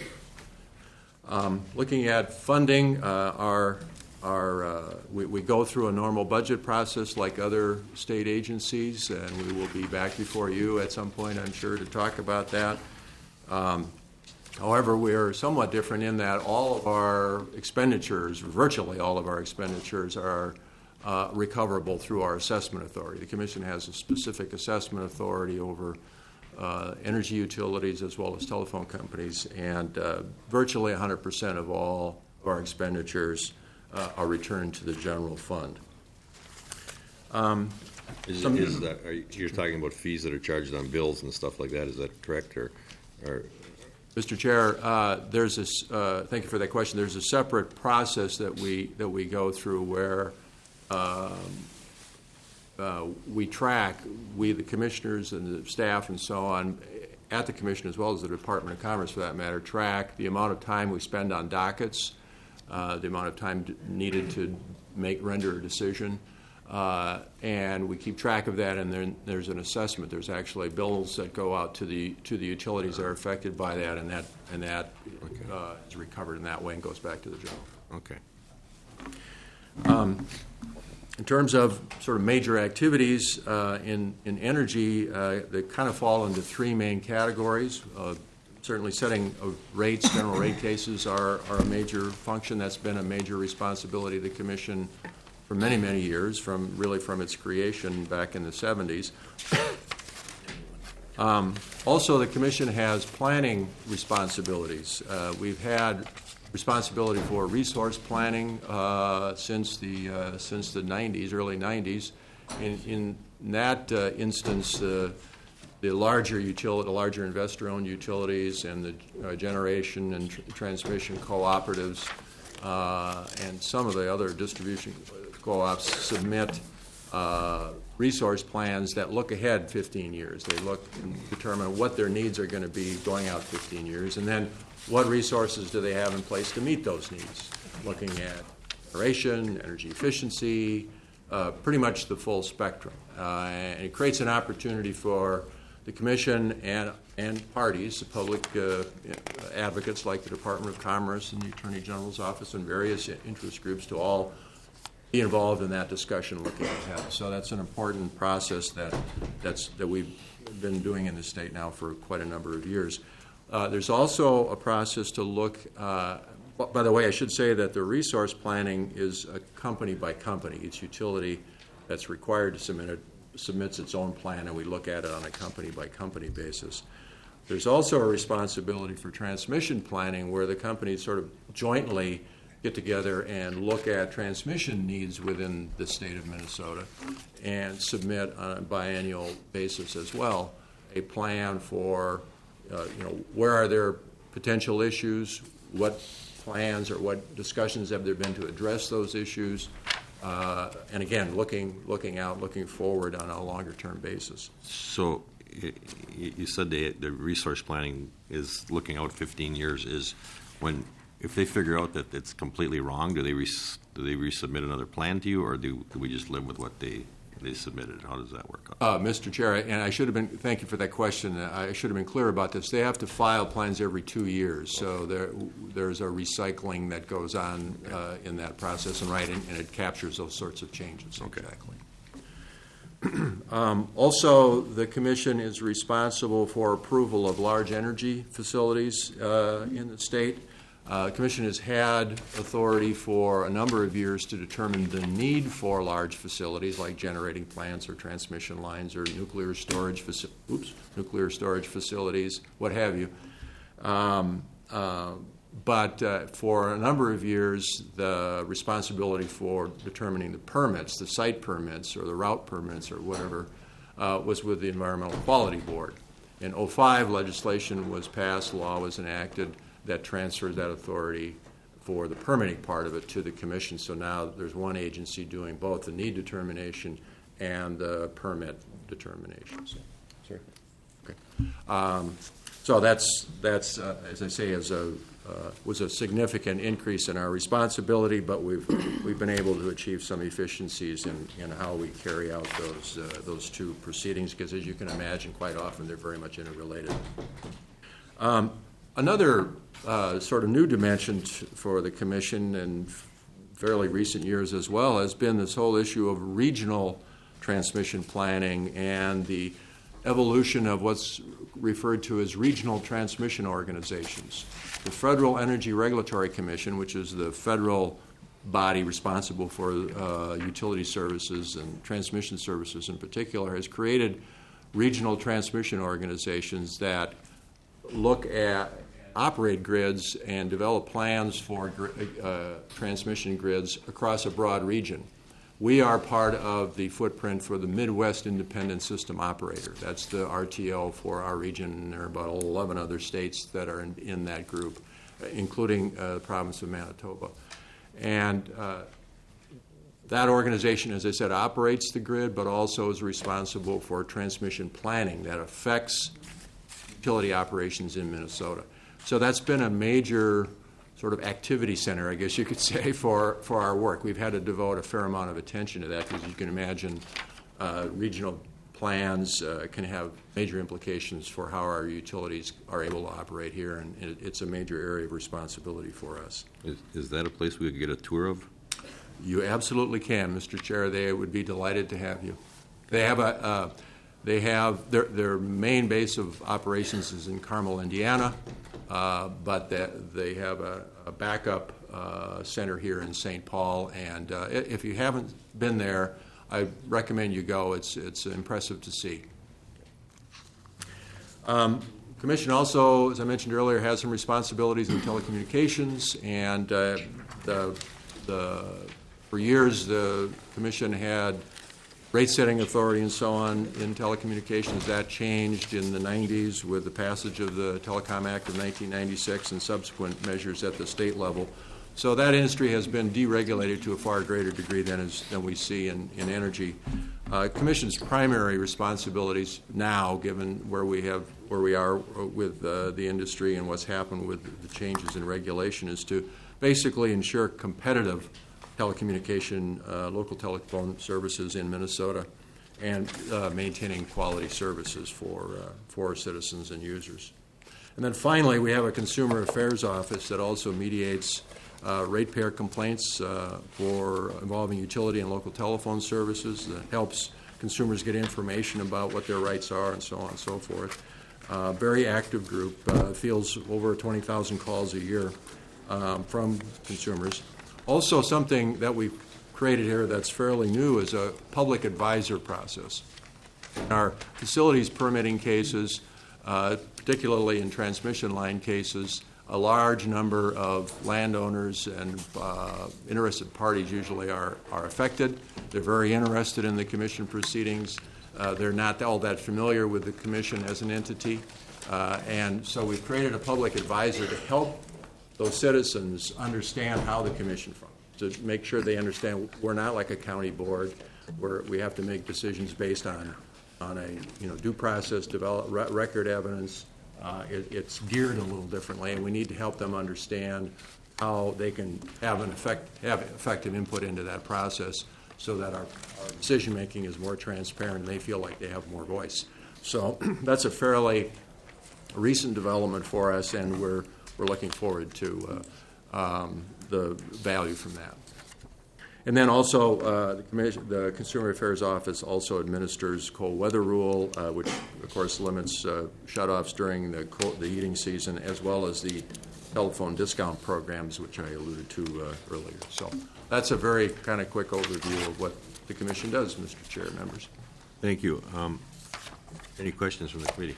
Um, looking at funding, uh, our, our, uh, we, we go through a normal budget process like other state agencies, and we will be back before you at some point, I'm sure, to talk about that. Um, however, we are somewhat different in that all of our expenditures, virtually all of our expenditures, are uh, recoverable through our assessment authority. The Commission has a specific assessment authority over Uh, energy utilities as well as telephone companies, and uh, virtually one hundred percent of all of our expenditures uh, are returned to the general fund. Um, Is, some, is that, are you, you're talking about fees that are charged on bills and stuff like that, is that correct? Or, or? Mister Chair, uh, there's a, uh, thank you for that question. There's a separate process that we, that we go through where um, Uh, we track, we the commissioners and the staff and so on, at the Commission as well as the Department of Commerce for that matter, track the amount of time we spend on dockets, uh, the amount of time d- needed to make render a decision, uh, and we keep track of that. And then there's an assessment. There's actually bills that go out to the to the utilities that are affected by that, and that and that okay. uh, is recovered in that way and goes back to the general. Okay. Um, In terms of sort of major activities uh, in, in energy, uh, they kind of fall into three main categories. Uh, certainly setting of rates, general rate cases are, are a major function. That's been a major responsibility of the Commission for many, many years, from really from its creation back in the seventies. Um, also, the Commission has planning responsibilities. Uh, we've had responsibility for resource planning uh, since the uh, since the nineties, early nineties. In, in that uh, instance, uh, the larger utility, the larger investor-owned utilities, and the uh, generation and tr- transmission cooperatives, uh, and some of the other distribution co-ops submit uh, resource plans that look ahead fifteen years. They look and determine what their needs are going to be going out fifteen years, and then what resources do they have in place to meet those needs, looking at generation, energy efficiency, uh, pretty much the full spectrum. Uh, and it creates an opportunity for the Commission and, and parties, the public uh, advocates like the Department of Commerce and the Attorney General's Office and various interest groups to all be involved in that discussion looking ahead. So that's an important process that that's that we've been doing in the state now for quite a number of years. Uh, there's also a process to look, uh, by the way, I should say that the resource planning is a company by company. Each utility that's required to submit it submits its own plan, and we look at it on a company by company basis. There's also a responsibility for transmission planning where the companies sort of jointly get together and look at transmission needs within the state of Minnesota and submit on a biannual basis as well a plan for, uh, you know, where are there potential issues, what plans or what discussions have there been to address those issues, uh, and again, looking looking out, looking forward on a longer-term basis. So y- y- you said the, the resource planning is looking out fifteen years. Is when if they figure out that it's completely wrong, do they res- do they resubmit another plan to you, or do, do we just live with what they they submitted? How does that work out? Uh, Mister Chair, and I should have been, thank you for that question. I should have been clear about this. They have to file plans every two years, so there, there's a recycling that goes on uh, in that process, and right, and, and it captures those sorts of changes. Okay. Exactly. um, also, the Commission is responsible for approval of large energy facilities uh, in the state. Uh, the Commission has had authority for a number of years to determine the need for large facilities like generating plants or transmission lines or nuclear storage, faci- oops, nuclear storage facilities, what have you. Um, uh, but uh, for a number of years, the responsibility for determining the permits, the site permits or the route permits or whatever, uh, was with the Environmental Quality Board. In oh five, legislation was passed, law was enacted, that transfers that authority for the permitting part of it to the Commission. So now there's one agency doing both the need determination and the permit determination. So, sorry. Okay. Um, so that's that's uh, as I say, as a uh, was a significant increase in our responsibility, but we've we've been able to achieve some efficiencies in, in how we carry out those uh, those two proceedings. Because as you can imagine, quite often they're very much interrelated. Um, Another uh, sort of new dimension t- for the Commission in fairly recent years as well has been this whole issue of regional transmission planning and the evolution of what's referred to as regional transmission organizations. The Federal Energy Regulatory Commission, which is the federal body responsible for uh, utility services and transmission services in particular, has created regional transmission organizations that look at operate grids and develop plans for uh, transmission grids across a broad region. We are part of the footprint for the Midwest Independent System Operator. That's the R T O for our region, and there are about eleven other states that are in, in that group, including uh, the province of Manitoba. And uh, that organization, as I said, operates the grid, but also is responsible for transmission planning that affects utility operations in Minnesota. So that's been a major sort of activity center, I guess you could say, for, for our work. We've had to devote a fair amount of attention to that because you can imagine uh, regional plans uh, can have major implications for how our utilities are able to operate here, and it, it's a major area of responsibility for us. Is, is that a place we could get a tour of? You absolutely can, Mister Chair. They would be delighted to have you. They have a uh, they have their their main base of operations is in Carmel, Indiana, uh, but they, they have a, a backup uh, center here in Saint Paul. And uh, if you haven't been there, I recommend you go. It's it's impressive to see. Um, Commission also, as I mentioned earlier, has some responsibilities in telecommunications, and uh, the the for years the Commission had rate-setting authority and so on in telecommunications. That changed in the nineties with the passage of the Telecom Act of nineteen ninety-six and subsequent measures at the state level. So that industry has been deregulated to a far greater degree than is, than we see in, in energy. Uh, Commission's primary responsibilities now, given where we have where we are with uh, the industry and what's happened with the changes in regulation, is to basically ensure competitive telecommunication, uh, local telephone services in Minnesota, and uh, maintaining quality services for uh, for our citizens and users. And then finally, we have a consumer affairs office that also mediates uh, ratepayer complaints uh, for involving utility and local telephone services that helps consumers get information about what their rights are and so on and so forth. Uh, very active group, uh, fields over twenty thousand calls a year um, from consumers. Also, something that we've created here that's fairly new is a public advisor process. In our facilities permitting cases, uh, particularly in transmission line cases, a large number of landowners and uh, interested parties usually are, are affected. They're very interested in the commission proceedings. Uh, they're not all that familiar with the commission as an entity. Uh, and so we've created a public advisor to help those citizens understand how the commission functions, to make sure they understand we're not like a county board where we have to make decisions based on, on a you know due process, develop re- record evidence. Uh, it, it's geared a little differently, and we need to help them understand how they can have an effect, have effective input into that process, so that our, our decision making is more transparent and they feel like they have more voice. So that's a fairly recent development for us, and we're we're looking forward to uh, um, the value from that. And then also, uh, the, commission, the Consumer Affairs Office also administers cold weather rule, uh, which of course limits uh, shutoffs during the cold, the heating season, as well as the telephone discount programs, which I alluded to uh, earlier. So that's a very kind of quick overview of what the Commission does, Mister Chair, members. Thank you. Um, any questions from the committee?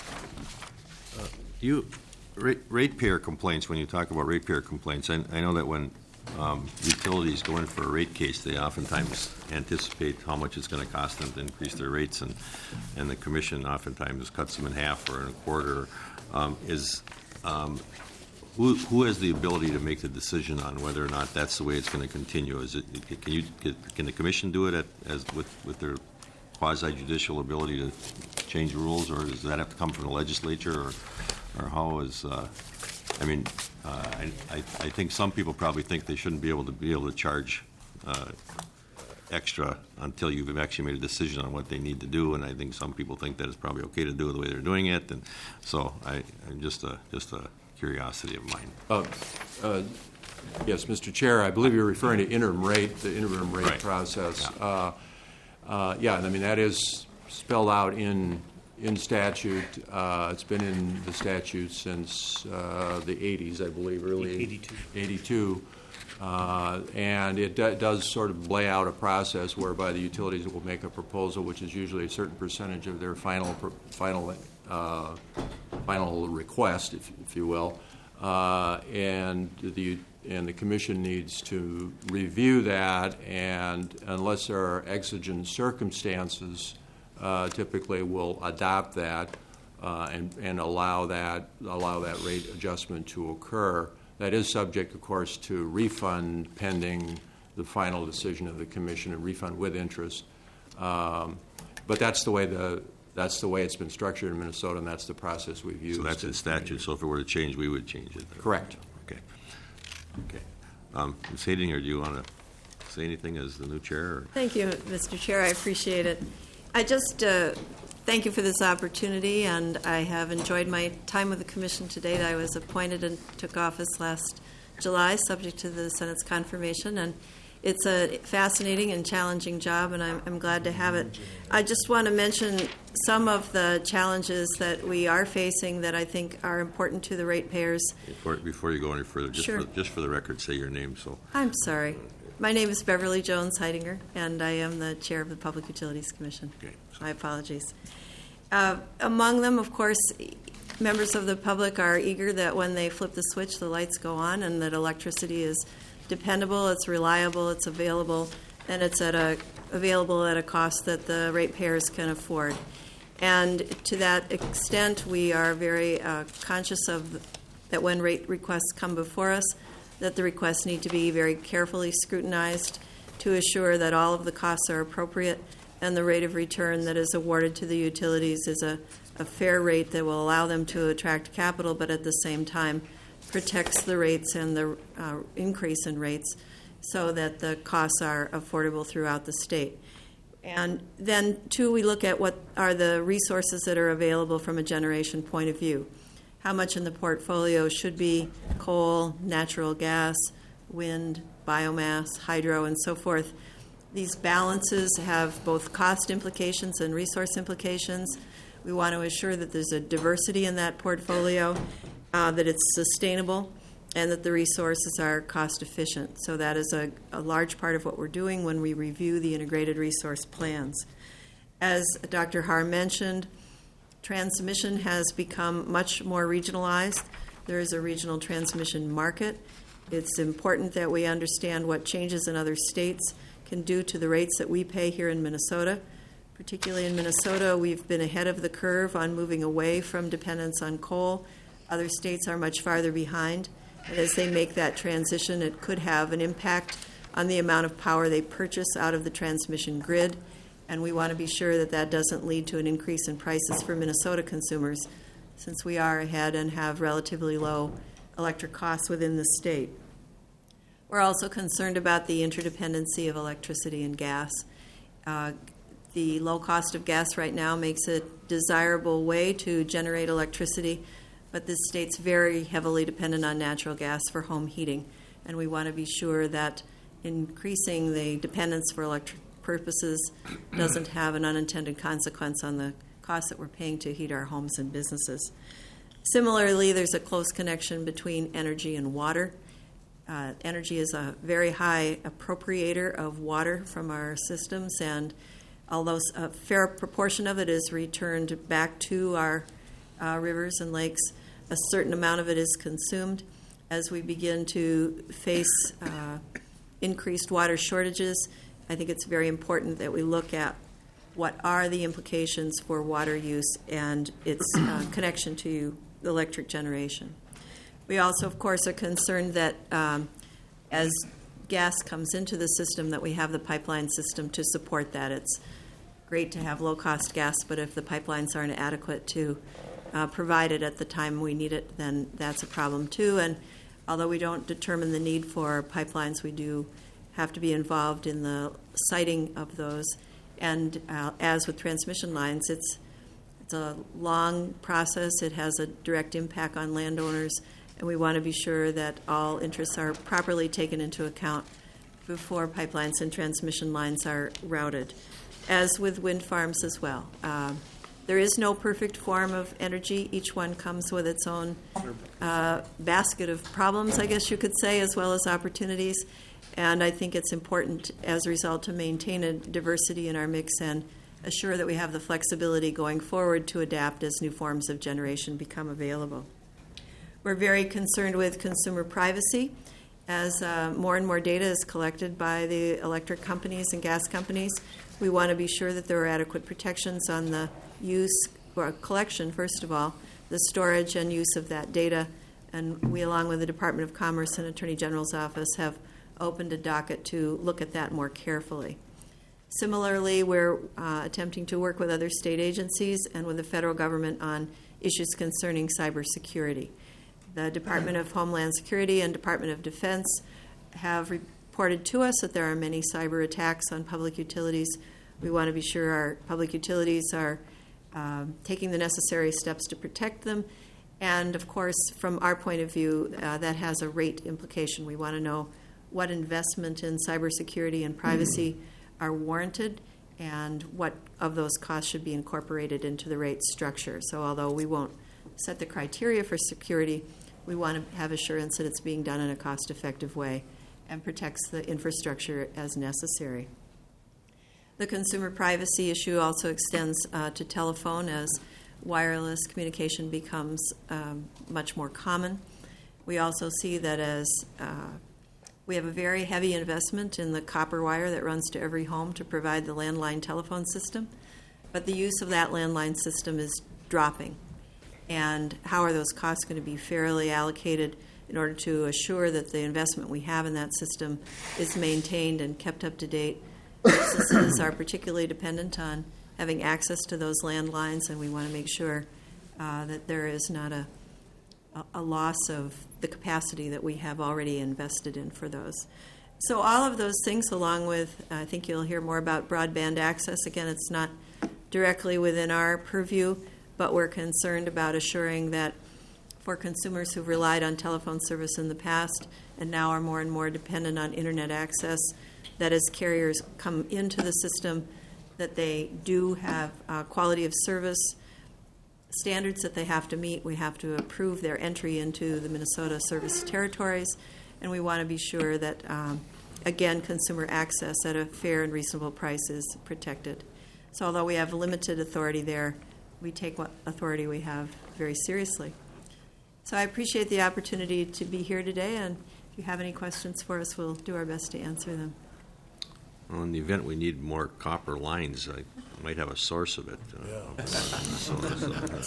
Uh, do you rate, ratepayer complaints? When you talk about ratepayer complaints, I, I know that when um, utilities go in for a rate case, they oftentimes anticipate how much it's going to cost them to increase their rates, and and the commission oftentimes cuts them in half or in a quarter. Um, is um, Who, who has the ability to make the decision on whether or not that's the way it's going to continue? Is it can you can the commission do it at, as with, with their quasi judicial ability to change rules, or does that have to come from the legislature, or or how is? Uh, I mean, uh, I, I I think some people probably think they shouldn't be able to be able to charge uh, extra until you've actually made a decision on what they need to do, and I think some people think that it's probably okay to do it the way they're doing it, and so I I'm just a just a curiosity of mine. Uh, uh, yes, Mister Chair, I believe you're referring to interim rate, the interim rate right. process. Yeah. Uh, uh, yeah, I mean, that is spelled out in in statute. Uh, it's been in the statute since uh, the eighties, I believe, early eighty-two. eighty-two. Uh, and it do, does sort of lay out a process whereby the utilities will make a proposal, which is usually a certain percentage of their final final uh, final request, if, if you will, uh, and the and the commission needs to review that, and unless there are exigent circumstances, uh, typically will adopt that uh, and and allow that allow that rate adjustment to occur. That is subject, of course, to refund pending the final decision of the commission, and refund with interest. Um, but that's the way the that's the way it's been structured in Minnesota, and that's the process we've used. So that's in statute. So if it were to change, we would change it. Correct. Okay. Okay. Um, Miz Hadinger, do you want to say anything as the new chair? Or? Thank you, Mister Chair. I appreciate it. I just uh, thank you for this opportunity, and I have enjoyed my time with the Commission to date. I was appointed and took office last July, subject to the Senate's confirmation, and it's a fascinating and challenging job, and I'm, I'm glad to have it. I just want to mention some of the challenges that we are facing that I think are important to the ratepayers. Before, before you go any further, just, Sure. for, just for the record, say your name. So I'm sorry. My name is Beverly Jones Heidinger, and I am the chair of the Public Utilities Commission. Okay. My apologies. Uh, among them, of course, members of the public are eager that when they flip the switch, the lights go on, and that electricity is dependable, it's reliable, it's available, and it's at a available at a cost that the ratepayers can afford. And to that extent, we are very uh, conscious of that when rate requests come before us, that the requests need to be very carefully scrutinized to assure that all of the costs are appropriate and the rate of return that is awarded to the utilities is a, a fair rate that will allow them to attract capital, but at the same time protects the rates and the uh, increase in rates so that the costs are affordable throughout the state. And then, two, we look at what are the resources that are available from a generation point of view. How much in the portfolio should be coal, natural gas, wind, biomass, hydro, and so forth. These balances have both cost implications and resource implications. We want to assure that there's a diversity in that portfolio, uh, that it's sustainable, and that the resources are cost efficient. So that is a, a large part of what we're doing when we review the integrated resource plans. As Doctor Haar mentioned, transmission has become much more regionalized. There is a regional transmission market. It's important that we understand what changes in other states can do to the rates that we pay here in Minnesota. Particularly in Minnesota, we've been ahead of the curve on moving away from dependence on coal. Other states are much farther behind. And as they make that transition, it could have an impact on the amount of power they purchase out of the transmission grid. And we want to be sure that that doesn't lead to an increase in prices for Minnesota consumers, since we are ahead and have relatively low electric costs within the state. We're also concerned about the interdependency of electricity and gas. Uh, the low cost of gas right now makes it a desirable way to generate electricity, but this state's very heavily dependent on natural gas for home heating, and we want to be sure that increasing the dependence for electric purposes doesn't have an unintended consequence on the costs that we're paying to heat our homes and businesses. Similarly, there's a close connection between energy and water. Uh, energy is a very high appropriator of water from our systems, and although a fair proportion of it is returned back to our uh, rivers and lakes, a certain amount of it is consumed. As we begin to face uh, increased water shortages, I think it's very important that we look at what are the implications for water use and its uh, connection to electric generation. We also, of course, are concerned that um, as gas comes into the system, that we have the pipeline system to support that. It's great to have low-cost gas, but if the pipelines aren't adequate to uh, provide it at the time we need it, then that's a problem too. And although we don't determine the need for pipelines, we do have to be involved in the siting of those. And uh, as with transmission lines, it's it's a long process. It has a direct impact on landowners, and we want to be sure that all interests are properly taken into account before pipelines and transmission lines are routed, as with wind farms as well. Uh, there is no perfect form of energy. Each one comes with its own uh, basket of problems, I guess you could say, as well as opportunities. And I think it's important, as a result, to maintain a diversity in our mix and assure that we have the flexibility going forward to adapt as new forms of generation become available. We're very concerned with consumer privacy. As uh, more and more data is collected by the electric companies and gas companies, we want to be sure that there are adequate protections on the use or collection, first of all, the storage and use of that data. And we, along with the Department of Commerce and Attorney General's Office, have opened a docket to look at that more carefully. Similarly, we're uh, attempting to work with other state agencies and with the federal government on issues concerning cybersecurity. The Department of Homeland Security and Department of Defense have reported to us that there are many cyber attacks on public utilities. We want to be sure our public utilities are uh, taking the necessary steps to protect them. And, of course, from our point of view, uh, that has a rate implication. We want to know what investment in cybersecurity and privacy mm-hmm. are warranted and what of those costs should be incorporated into the rate structure. So although we won't set the criteria for security, we want to have assurance that it's being done in a cost-effective way and protects the infrastructure as necessary. The consumer privacy issue also extends uh, to telephone as wireless communication becomes um, much more common. We also see that as uh, we have a very heavy investment in the copper wire that runs to every home to provide the landline telephone system, but the use of that landline system is dropping. And how are those costs going to be fairly allocated in order to assure that the investment we have in that system is maintained and kept up to date? Businesses are particularly dependent on having access to those landlines, and we want to make sure uh, that there is not a a loss of the capacity that we have already invested in for those. So all of those things, along with, I think you'll hear more about broadband access. Again, it's not directly within our purview, but we're concerned about assuring that for consumers who've relied on telephone service in the past and now are more and more dependent on internet access, that as carriers come into the system, that they do have uh, quality of service standards that they have to meet. We have to approve their entry into the Minnesota service territories, and we want to be sure that, um, again, consumer access at a fair and reasonable price is protected. So although we have limited authority there, we take what authority we have very seriously. So I appreciate the opportunity to be here today, and if you have any questions for us, we'll do our best to answer them. Well, in the event we need more copper lines, I might have a source of it. Uh, so,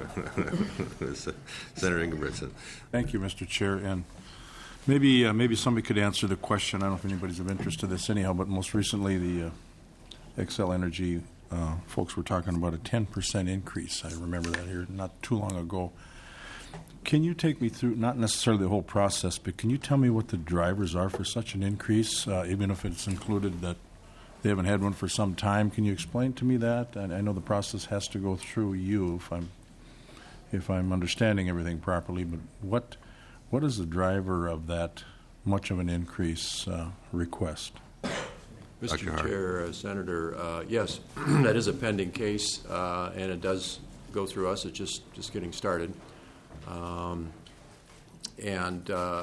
so, Senator Ingebrigtsen. Thank you, Mister Chair. And maybe uh, maybe somebody could answer the question. I don't know if anybody's of interest to this anyhow, but most recently the uh, Xcel Energy uh, folks were talking about a ten percent increase. I remember that here not too long ago. Can you take me through, not necessarily the whole process, but can you tell me what the drivers are for such an increase, uh, even if it's included that they haven't had one for some time? Can you explain to me that? And I know the process has to go through you, if I'm if I'm understanding everything properly. But what what is the driver of that much of an increase uh, request? Mister Chair, uh, Senator, uh, yes, that is a pending case, uh, and it does go through us. It's just just getting started. Um, and uh,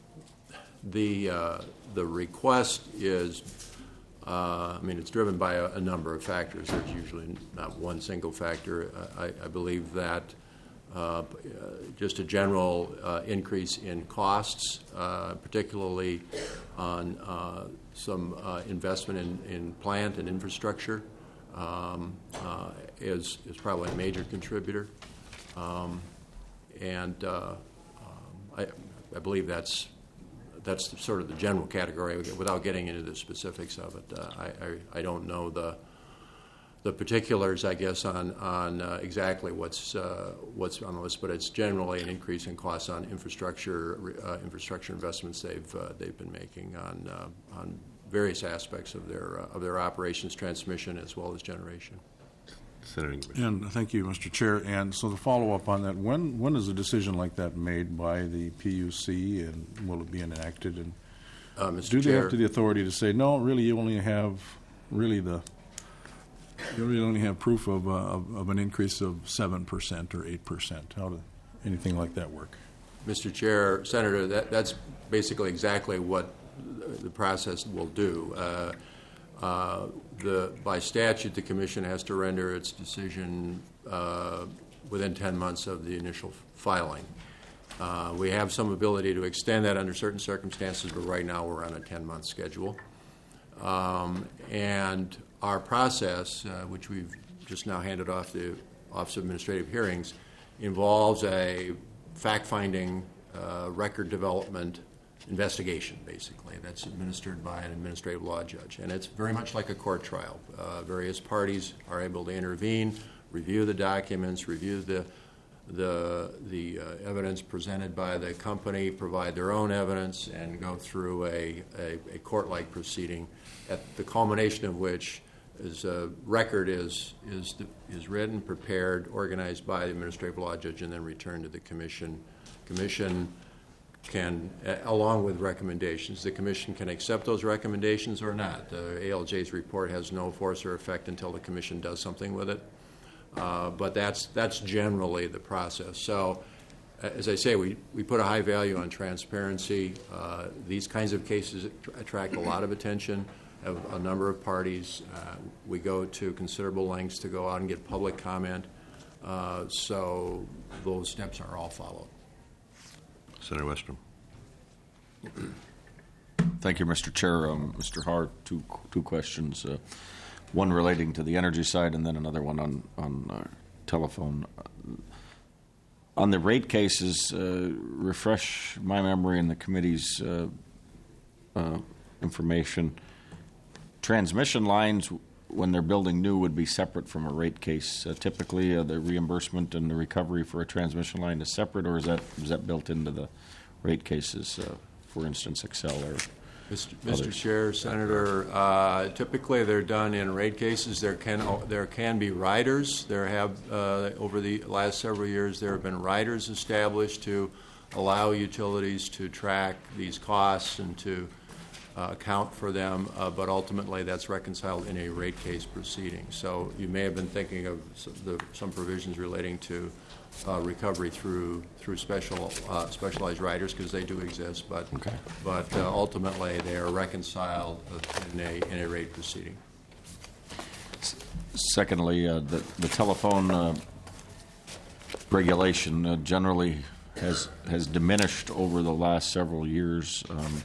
the uh, the request is, uh, I mean, it's driven by a, a number of factors. There's usually not one single factor. I, I believe that uh, just a general uh, increase in costs, uh, particularly on uh, some uh, investment in, in plant and infrastructure, um, uh, is is probably a major contributor. Um, And uh, um, I, I believe that's that's the, sort of the general category. Without getting into the specifics of it, uh, I, I I don't know the the particulars, I guess, on on uh, exactly what's uh, what's on the list. But it's generally an increase in costs on infrastructure uh, infrastructure investments they've uh, they've been making on uh, on various aspects of their uh, of their operations, transmission as well as generation. Senator And thank you, Mister Chair. And so to follow up on that, when when is a decision like that made by the P U C, and will it be enacted? And uh, Mister do they Chair, have to the authority to say, no, really, you only have really the you really only have proof of, uh, of, of an increase of seven percent or eight percent? How does anything like that work? Mister Chair, Senator, that, that's basically exactly what the process will do. Uh, Uh, the, by statute, the Commission has to render its decision uh, within ten months of the initial filing. Uh, we have some ability to extend that under certain circumstances, but right now we're on a ten-month schedule. Um, and our process, uh, which we've just now handed off to Office of Administrative Hearings, involves a fact-finding, uh, record development investigation, basically, that's administered by an administrative law judge. And it's very much like a court trial. Uh, various parties are able to intervene, review the documents, review the the the uh, evidence presented by the company, provide their own evidence, and go through a, a, a court-like proceeding, at the culmination of which is a record is is is written, prepared, organized by the administrative law judge, and then returned to the commission. Commission can, along with recommendations, the Commission can accept those recommendations or not. The A L J's report has no force or effect until the Commission does something with it. Uh, but that's that's generally the process. So, as I say, we, we put a high value on transparency. Uh, these kinds of cases attract a lot of attention of a number of parties. Uh, we go to considerable lengths to go out and get public comment. Uh, so those steps are all followed. Senator Westrom. Thank you, Mister Chair. Um, Mister Hart, two two questions. Uh, one relating to the energy side, and then another one on on uh, telephone. Uh, on the rate cases, uh, refresh my memory and the committee's uh, uh, information. Transmission lines, when they're building new, would be separate from a rate case. Uh, typically, uh, the reimbursement and the recovery for a transmission line is separate, or is that is that built into the rate cases? Uh, for instance, Xcel or Mister Mister Chair, Senator, uh, typically they're done in rate cases. There can there can be riders. There have uh, over the last several years there have been riders established to allow utilities to track these costs and to uh, account for them. Uh, but ultimately, that's reconciled in a rate case proceeding. So you may have been thinking of some, the, some provisions relating to Uh, recovery through through special uh, specialized riders, because they do exist, but okay. but uh, ultimately they are reconciled in a in a rate proceeding. Secondly, uh, the the telephone uh, regulation uh, generally has has diminished over the last several years. Um,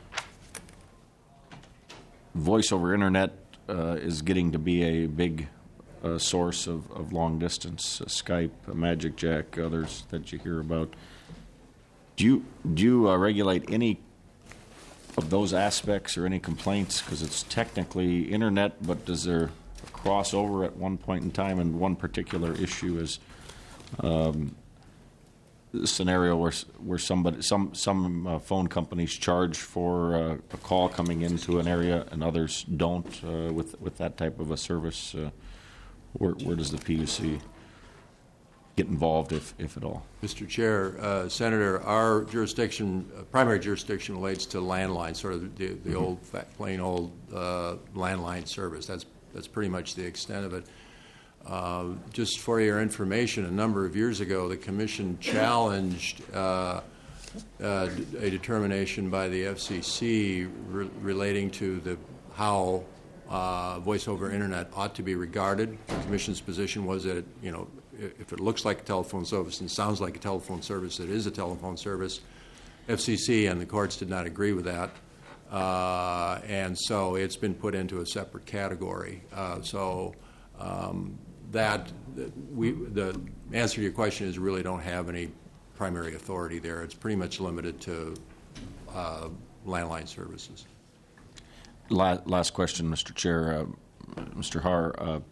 voice over internet uh, is getting to be a big Uh, source of, of long distance, uh, Skype, uh, Magic Jack, others that you hear about. Do you do you uh, regulate any of those aspects or any complaints? Because it's technically internet, but does there cross over at one point in time? And one particular issue is um, the scenario where where somebody some some uh, phone companies charge for uh, a call coming into an area and others don't uh, with with that type of a service. Uh, Where, where does the P U C get involved, if, if at all? Mister Chair, uh, Senator, our jurisdiction, uh, primary jurisdiction relates to landline, sort of the, the mm-hmm. old, plain old uh, landline service. That's that's pretty much the extent of it. Uh, just for your information, a number of years ago, the Commission challenged uh, uh, a determination by the F C C re- relating to the how Uh, voice over internet ought to be regarded. The Commission's position was that, you know, if it looks like a telephone service and sounds like a telephone service, it is a telephone service. F C C and the courts did not agree with that, uh, and so it's been put into a separate category. Uh, so um, that we the answer to your question is really don't have any primary authority there. It's pretty much limited to uh, landline services. Last question, Mister Chair. Uh, Mister Har, uh,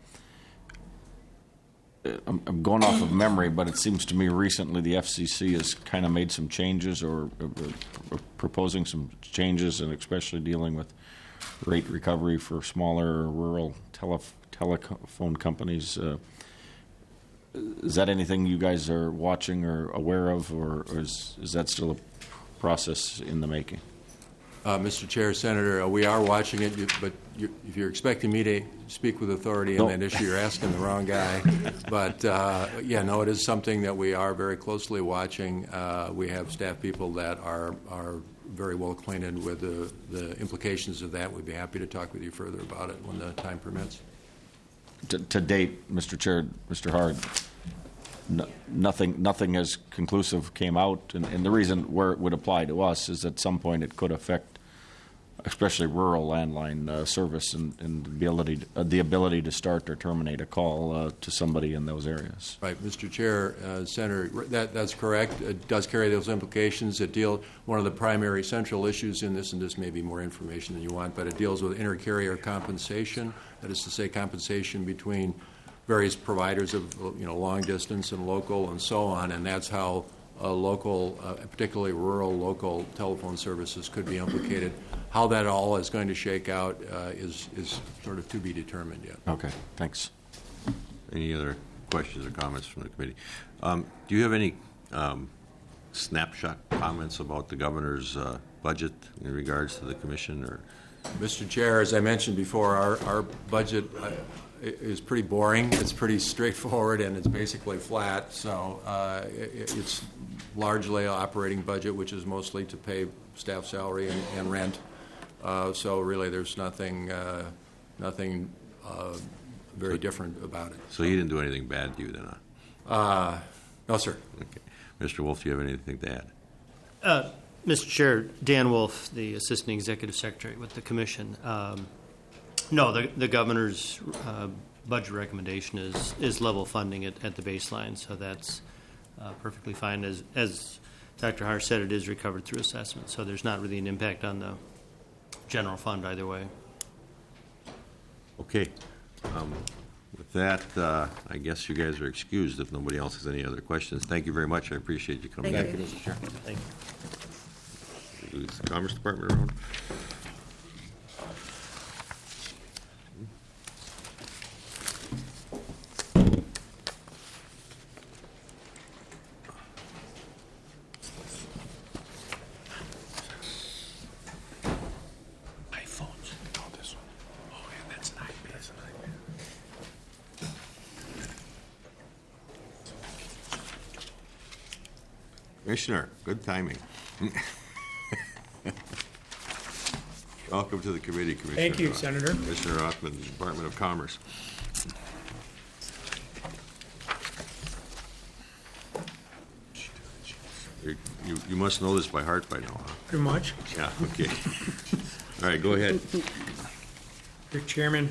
I'm, I'm going off of memory, but it seems to me recently the F C C has kind of made some changes or uh, uh, proposing some changes, and especially dealing with rate recovery for smaller rural tele- telephone companies. Uh, is that anything you guys are watching or aware of, or, or is, is that still a process in the making? Uh, Mister Chair, Senator, uh, we are watching it, but you, if you're expecting me to speak with authority on no. that issue, you're asking the wrong guy. But, uh, yeah, no, it is something that we are very closely watching. Uh, we have staff people that are, are very well acquainted with the, the implications of that. We'd be happy to talk with you further about it when the time permits. To, to date, Mister Chair, Mister Hard, no, nothing, nothing as conclusive came out, and, and the reason where it would apply to us is at some point it could affect, especially rural landline uh, service and, and the ability, to, uh, the ability to start or terminate a call uh, to somebody in those areas. Right, Mister Chair, uh, Senator, that, that's correct. It does carry those implications. It deal one of the primary central issues in this, and this may be more information than you want, but it deals with inter-carrier compensation. That is to say, compensation between various providers of, you know, long distance and local and so on, and that's how uh, local, uh, particularly rural local telephone services could be implicated. How that all is going to shake out uh, is is sort of to be determined yet. Okay, thanks. Any other questions or comments from the committee? Um, do you have any um, snapshot comments about the governor's uh, budget in regards to the commission? Or Mister Chair, as I mentioned before, our our budget uh, is pretty boring. It's pretty straightforward, and it's basically flat. So uh, it, it's largely an operating budget, which is mostly to pay staff salary and, and rent. Uh, so really, there's nothing, uh, nothing uh, very so, different about it. So you didn't do anything bad, do you, then? Huh? Uh, no, sir. Okay, Mister Wolf, do you have anything to add? Uh, Mister Chair, Dan Wolf, the Assistant Executive Secretary with the Commission. Um, no, the, the governor's uh, budget recommendation is is level funding at, at the baseline, so that's uh, perfectly fine. As as Doctor Har said, it is recovered through assessment, so there's not really an impact on the general fund either way. Okay. Um, with that, uh, I guess you guys are excused if nobody else has any other questions. Thank you very much. I appreciate you coming Thank back. you. Mister Chair. Thank you. Is the Commerce Department around? Commissioner, good timing. Welcome to the committee, Commissioner. Thank you, Senator. Commissioner Othman, Department of Commerce. You, you, you must know this by heart by now, huh? Pretty much. Yeah, okay. All right, go ahead. Mister Chairman,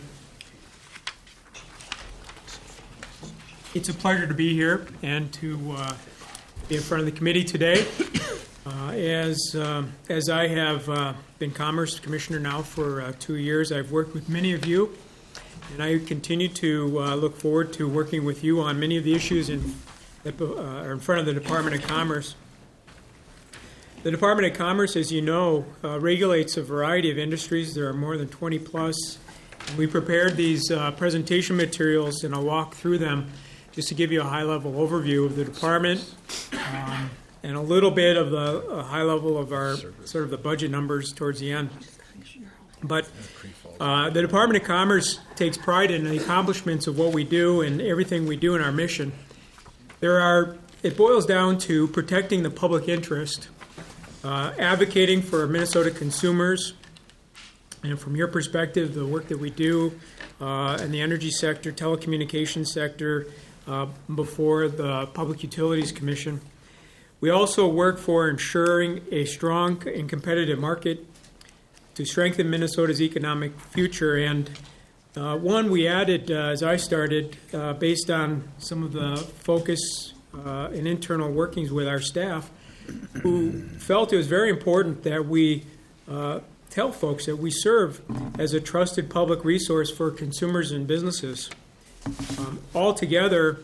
it's a pleasure to be here and to uh, be in front of the committee today. Uh, as um, as I have uh, been Commerce Commissioner now for uh, two years, I've worked with many of you, and I continue to uh, look forward to working with you on many of the issues in, that uh, are in front of the Department of Commerce. The Department of Commerce, as you know, uh, regulates a variety of industries. There are more than twenty plus. We prepared these uh, presentation materials, and I'll walk through them just to give you a high-level overview of the department um, and a little bit of the a high level of our sort of the budget numbers towards the end. But uh, the Department of Commerce takes pride in the accomplishments of what we do and everything we do in our mission. There are. It boils down to protecting the public interest. Uh, advocating for Minnesota consumers, and from your perspective, the work that we do uh, in the energy sector, telecommunications sector, uh, before the Public Utilities Commission. We also work for ensuring a strong and competitive market to strengthen Minnesota's economic future. And uh, one we added, uh, as I started, uh, based on some of the focus uh, and internal workings with our staff, who felt it was very important that we uh, tell folks that we serve as a trusted public resource for consumers and businesses. Um, altogether,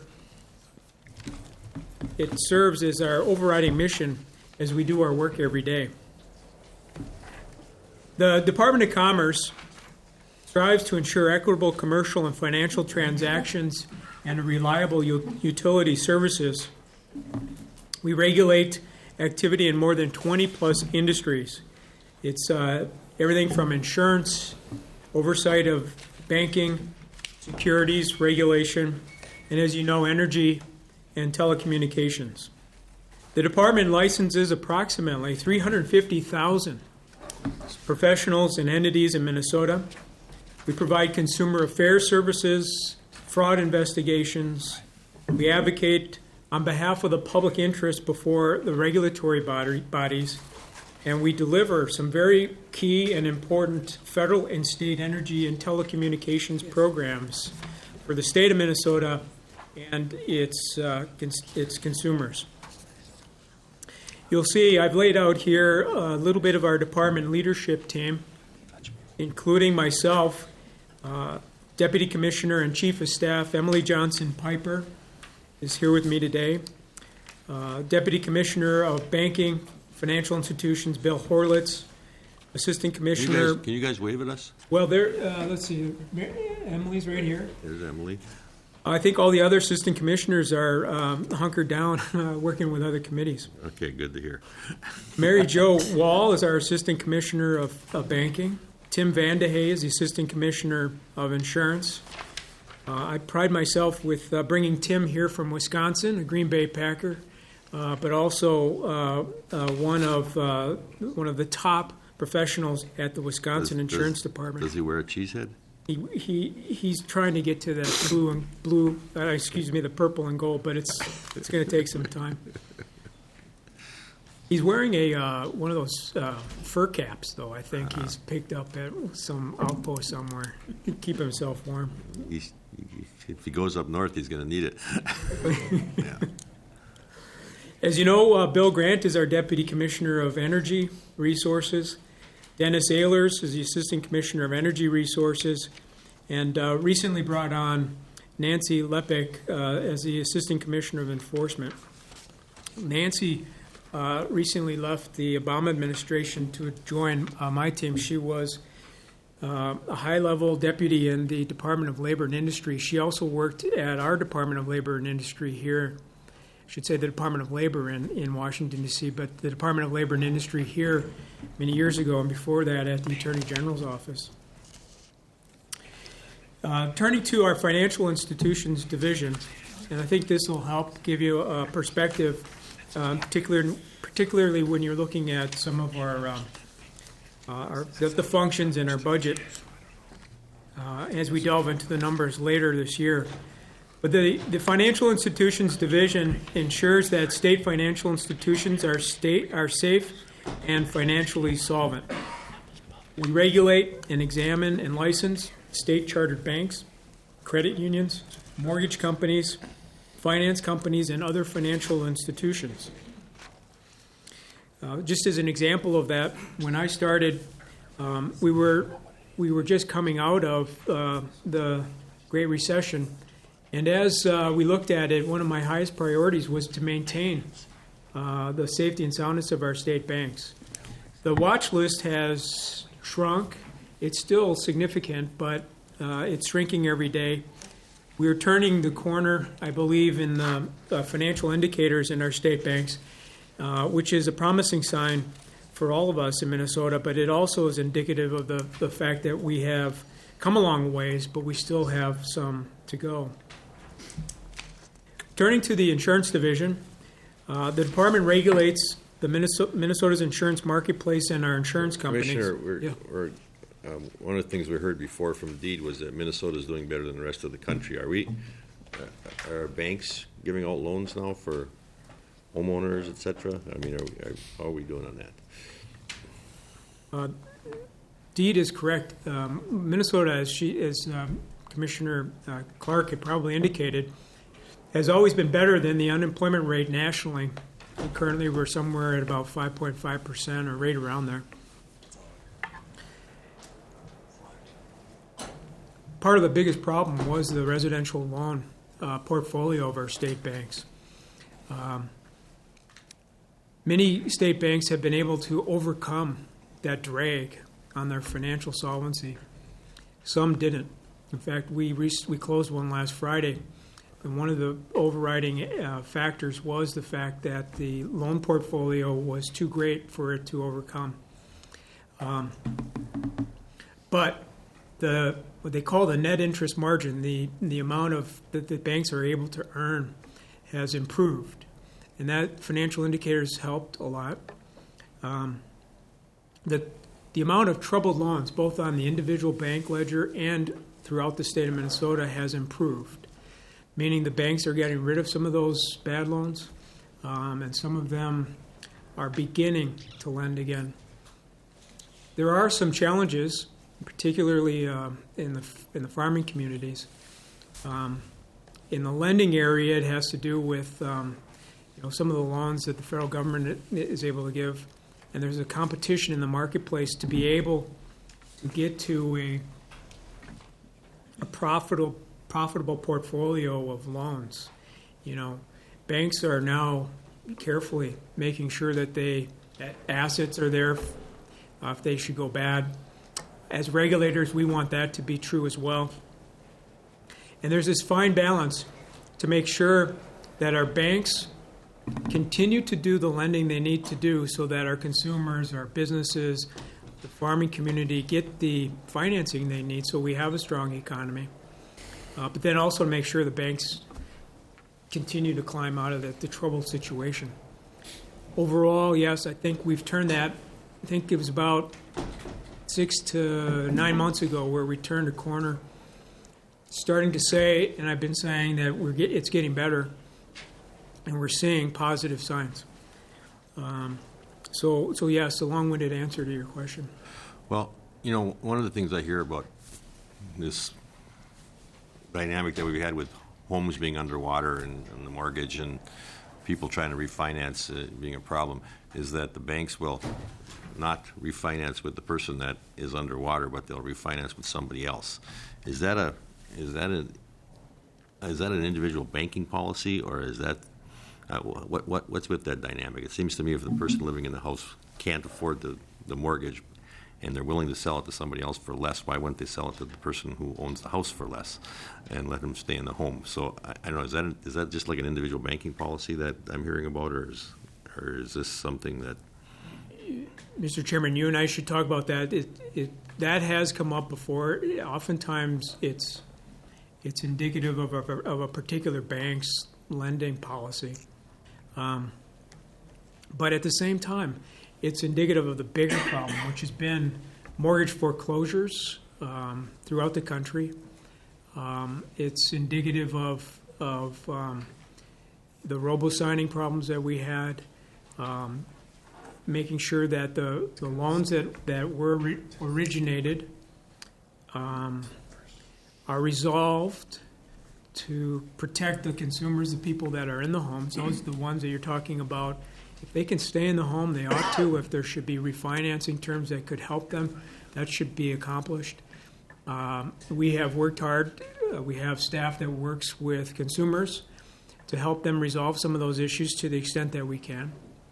it serves as our overriding mission as we do our work every day. The Department of Commerce strives to ensure equitable commercial and financial transactions and reliable u- utility services. We regulate activity in more than twenty plus industries. It's uh, everything from insurance, oversight of banking, securities, regulation, and as you know, energy and telecommunications. The department licenses approximately three hundred fifty thousand professionals and entities in Minnesota. We provide consumer affairs services, fraud investigations. We advocate on behalf of the public interest before the regulatory body, bodies, and we deliver some very key and important federal and state energy and telecommunications programs for the state of Minnesota and its, uh, cons- its consumers. You'll see I've laid out here a little bit of our department leadership team, including myself, uh, Deputy Commissioner and Chief of Staff Emily Johnson Piper is here with me today. Uh, Deputy Commissioner of Banking, Financial Institutions, Bill Horlitz. Assistant Commissioner. Can you guys, can you guys wave at us? Well, there. Uh, let's see. Emily's right here. There's Emily. I think all the other assistant commissioners are um, hunkered down, uh, working with other committees. Okay, good to hear. Mary Jo Wall is our Assistant Commissioner of, of Banking. Tim Vandehey is the Assistant Commissioner of Insurance. Uh, I pride myself with uh, bringing Tim here from Wisconsin, a Green Bay Packer, uh, but also uh, uh, one of uh, one of the top professionals at the Wisconsin does, Insurance does, Department. Does he wear a cheese head? He he he's trying to get to that blue and blue. Uh, excuse me, the purple and gold, but it's it's going to take some time. He's wearing a uh, one of those uh, fur caps, though. I think uh-huh. He's picked up at some outpost somewhere. Keep himself warm. He's, if he goes up north, he's going to need it. Yeah. As you know, uh, Bill Grant is our Deputy Commissioner of Energy Resources. Dennis Ehlers is the Assistant Commissioner of Energy Resources, and uh, recently brought on Nancy Lepek uh, as the Assistant Commissioner of Enforcement. Nancy uh, recently left the Obama administration to join uh, my team. She was uh, a high-level deputy in the Department of Labor and Industry. She also worked at our Department of Labor and Industry here. I should say the Department of Labor in, in Washington, D C, but the Department of Labor and Industry here many years ago, and before that at the Attorney General's office. Uh, turning to our Financial Institutions Division, and I think this will help give you a perspective, uh, particularly particularly when you're looking at some of our, um, uh, our the, the functions in our budget uh, as we delve into the numbers later this year. But the, the Financial Institutions Division ensures that state financial institutions are state are safe and financially solvent. We regulate and examine and license state chartered banks, credit unions, mortgage companies, finance companies, and other financial institutions. Uh, just as an example of that, when I started, um, we were we were just coming out of uh, the Great Recession. And as uh, we looked at it, one of my highest priorities was to maintain uh, the safety and soundness of our state banks. The watch list has shrunk. It's still significant, but uh, it's shrinking every day. We're turning the corner, I believe, in the uh, financial indicators in our state banks, uh, which is a promising sign for all of us in Minnesota, but it also is indicative of the, the fact that we have come a long ways, but we still have some to go. Turning to the insurance division, uh, the department regulates the Minnesota, Minnesota's insurance marketplace and our insurance companies. Commissioner, we're, Yeah. we're, um, one of the things we heard before from DEED was that Minnesota is doing better than the rest of the country. Are we, uh, are banks giving out loans now for homeowners, et cetera? I mean, are, we- are, how are we doing on that? Uh, DEED is correct. Um, Minnesota, as she, as um, Commissioner uh, Clark had probably indicated, has always been better than the unemployment rate nationally. Currently, we're somewhere at about five point five percent, or right around there. Part of the biggest problem was the residential loan uh, portfolio of our state banks. Um, many state banks have been able to overcome that drag on their financial solvency. Some didn't. In fact, we re- we closed one last Friday, and one of the overriding uh, factors was the fact that the loan portfolio was too great for it to overcome. Um, but the what they call the net interest margin, the the amount of that the banks are able to earn, has improved, and that financial indicators helped a lot. Um, the the amount of troubled loans, both on the individual bank ledger and throughout the state of Minnesota, has improved, meaning the banks are getting rid of some of those bad loans, um, and some of them are beginning to lend again. There are some challenges, particularly uh, in the in the farming communities. Um, in the lending area, it has to do with um, you know some of the loans that the federal government is able to give, and there's a competition in the marketplace to be able to get to a a profitable profitable portfolio of loans. You know, banks are now carefully making sure that they that assets are there uh, if they should go bad. As regulators, we want that to be true as well. And there's this fine balance to make sure that our banks continue to do the lending they need to do so that our consumers, our businesses, the farming community get the financing they need so we have a strong economy. Uh, but then also to make sure the banks continue to climb out of the, the troubled situation. Overall, yes, I think we've turned that. I think it was about six to nine months ago where we turned a corner, starting to say, and I've been saying that we're get, it's getting better, and we're seeing positive signs. Um, so, so yes, a long-winded answer to your question. Well, you know, one of the things I hear about this dynamic that we've had with homes being underwater and, and the mortgage and people trying to refinance uh, being a problem is that the banks will not refinance with the person that is underwater, but they'll refinance with somebody else. Is that a is that a is that an individual banking policy, or is that uh, what what what's with that dynamic? It seems to me if the person living in the house can't afford the, the mortgage and they're willing to sell it to somebody else for less, why wouldn't they sell it to the person who owns the house for less and let them stay in the home? So I, I don't know, is that is that just like an individual banking policy that I'm hearing about, or is or is this something that? Mister Chairman, you and I should talk about that. It, it, that has come up before. Oftentimes, it's it's indicative of a, of a particular bank's lending policy. Um, But at the same time, it's indicative of the bigger problem, which has been mortgage foreclosures um, throughout the country. Um, it's indicative of, of um, the robo-signing problems that we had, um, making sure that the, the loans that, that were re- originated um, are resolved to protect the consumers, the people that are in the homes. Those are the ones that you're talking about. If they can stay in the home, they ought to. If there should be refinancing terms that could help them, that should be accomplished. Um, we have worked hard. Uh, we have staff that works with consumers to help them resolve some of those issues to the extent that we can.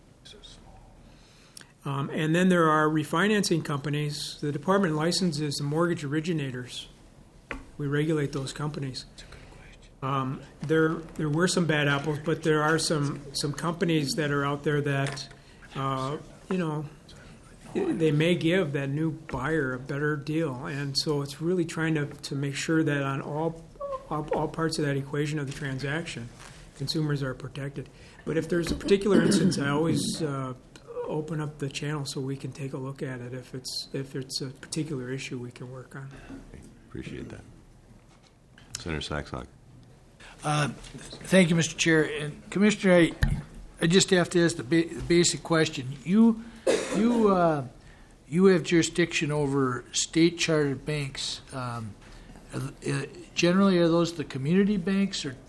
Um, and then there are refinancing companies. The department licenses the mortgage originators. We regulate those companies. Um, there, there were some bad apples, but there are some, some companies that are out there that, uh, you know, they may give that new buyer a better deal. And so it's really trying to, to make sure that on all, all, all parts of that equation of the transaction, consumers are protected. But if there's a particular instance, I always uh, open up the channel so we can take a look at it. If it's, if it's a particular issue we can work on. Appreciate that. Senator Saxon. Uh, Thank you, Mister Chair. And Commissioner, I, I just have to ask the, ba- the basic question. You, you, uh, you have jurisdiction over state chartered banks. Um, uh, generally, are those the community banks or?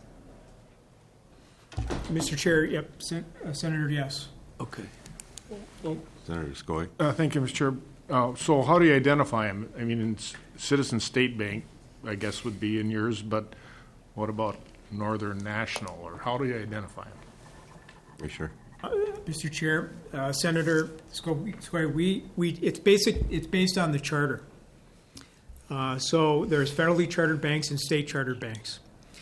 Mister Chair, yep, Sen- uh, Senator, yes. Okay. Well, Senator Skoye. Uh, thank you, Mister Chair. Uh, so how do you identify them? I mean, in C- Citizen State Bank, I guess would be in yours, but what about Northern National, or how do you identify them? Are you sure? Uh, Mister Chair, uh, Senator Skoye, we, we, it's basic, it's based on the charter. Uh, so there's federally chartered banks and state chartered banks.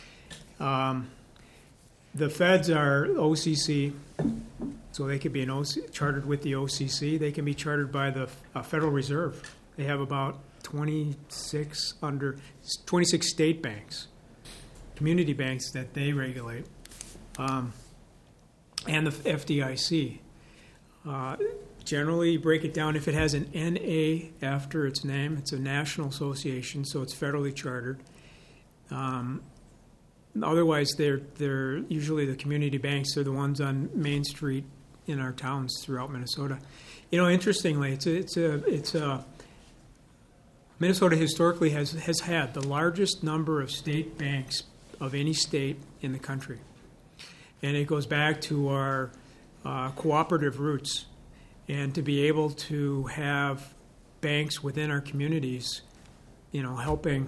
Um, the feds are O C C, so they could be an O C, chartered with the O C C. They can be chartered by the uh, Federal Reserve. They have about twenty-six under twenty-six state banks, community banks that they regulate, um, and the F D I C. Uh, generally, break it down. If it has an N A after its name, it's a national association, so it's federally chartered. Um, otherwise, they're they're usually the community banks. They're the ones on Main Street in our towns throughout Minnesota. You know, interestingly, it's a, it's a it's a Minnesota historically has has had the largest number of state banks of any state in the country. And it goes back to our uh, cooperative roots, and to be able to have banks within our communities, you know, helping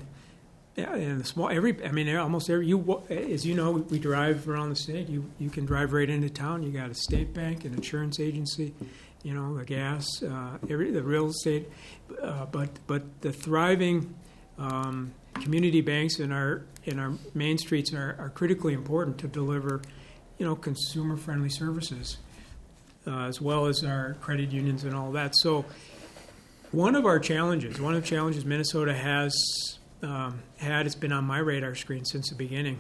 in the small, every, I mean, almost every, you, as you know, we drive around the state, you, you can drive right into town, you got a state bank, an insurance agency, you know, the gas, uh, every, the real estate, uh, but, but the thriving um, community banks in our in our main streets are, are critically important to deliver, you know, consumer-friendly services, uh, as well as our credit unions and all that. So, one of our challenges, one of the challenges Minnesota has um, had, it's been on my radar screen since the beginning,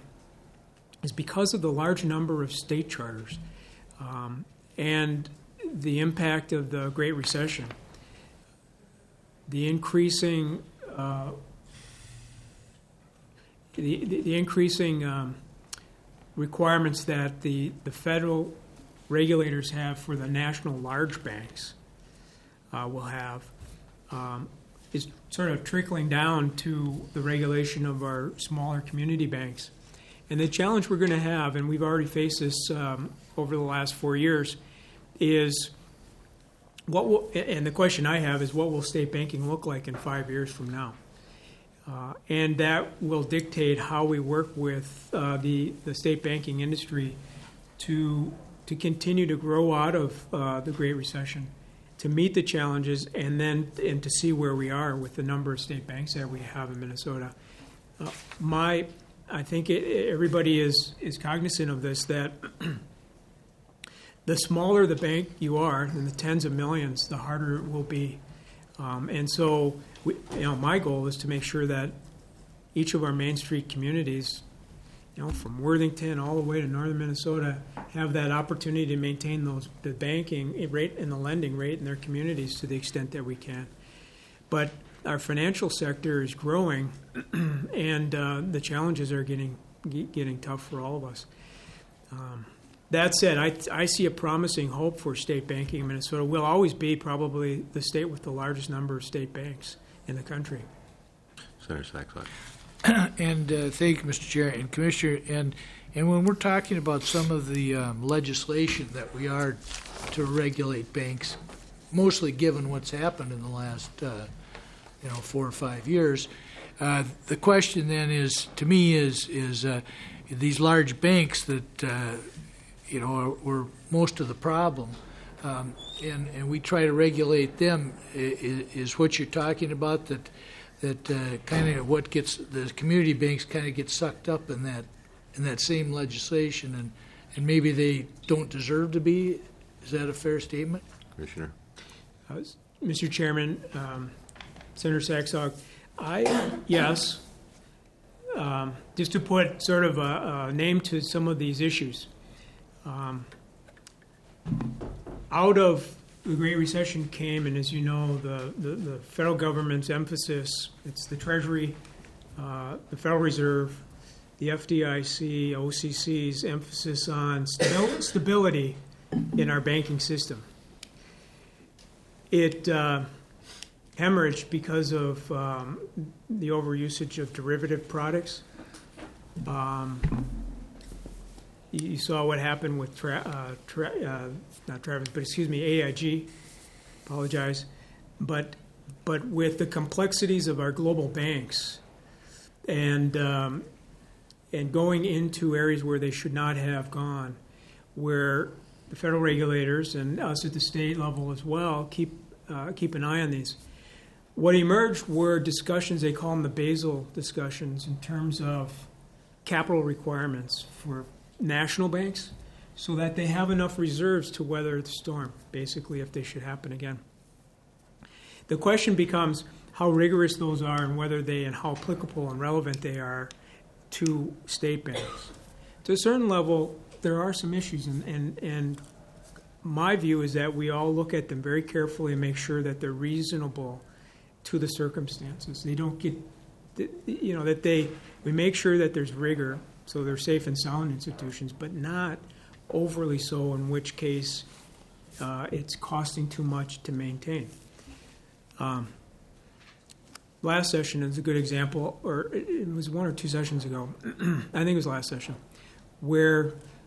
is because of the large number of state charters um, and the impact of the Great Recession, the increasing uh, The, the, the increasing um, requirements that the, the federal regulators have for the national large banks uh, will have um, is sort of trickling down to the regulation of our smaller community banks. And the challenge we're going to have, and we've already faced this um, over the last four years, is what will, and the question I have is what will state banking look like in five years from now? Uh, and that will dictate how we work with uh, the, the state banking industry to to continue to grow out of uh, the Great Recession, to meet the challenges, and then and to see where we are with the number of state banks that we have in Minnesota. Uh, my, I think it, everybody is is cognizant of this, that the smaller the bank you are, in the tens of millions, the harder it will be. Um, and so, we, you know, my goal is to make sure that each of our Main Street communities you know, from Worthington all the way to northern Minnesota, have that opportunity to maintain those the banking rate and the lending rate in their communities to the extent that we can. But our financial sector is growing, and uh, the challenges are getting getting tough for all of us. Um, that said, I, I see a promising hope for state banking in Minnesota. We'll always be probably the state with the largest number of state banks in the country. Senator Saxon. And uh, thank you, Mister Chair and Commissioner. And and when we're talking about some of the um, legislation that we are to regulate banks, mostly given what's happened in the last uh, you know four or five years, uh, the question then is to me is is uh, these large banks that uh, you know are, were most of the problem. Um, and, and we try to regulate them. Is, is what you're talking about that that uh, kind of what gets the community banks kind of get sucked up in that in that same legislation, and, and maybe they don't deserve to be? Is that a fair statement, Commissioner? Uh, Mister Chairman, um, Senator Saxog, I yes. Um, just to put sort of a, a name to some of these issues. Um, out of the Great Recession came, and as you know, the, the, the federal government's emphasis, it's the Treasury, uh, the Federal Reserve, the F D I C, O C C's emphasis on stabil- stability in our banking system. It uh, hemorrhaged because of um, the overusage of derivative products. Um, you, you saw what happened with tra- uh, tra- uh, not Travis, but excuse me, A I G. Apologize, but but with the complexities of our global banks, and um, and going into areas where they should not have gone, where the federal regulators and us at the state level as well keep uh, keep an eye on these. What emerged were discussions, they call them the Basel discussions, in terms of capital requirements for national banks so that they have enough reserves to weather the storm, basically, if they should happen again. The question becomes how rigorous those are and whether they and how applicable and relevant they are to state banks. To a certain level, there are some issues, and, and, and my view is that we all look at them very carefully and make sure that they're reasonable to the circumstances. They don't get, you know, that they, we make sure that there's rigor so they're safe and sound institutions, but not overly so, in which case uh, it's costing too much to maintain. Um, last session is a good example, or it was one or two sessions ago, I think it was last session, where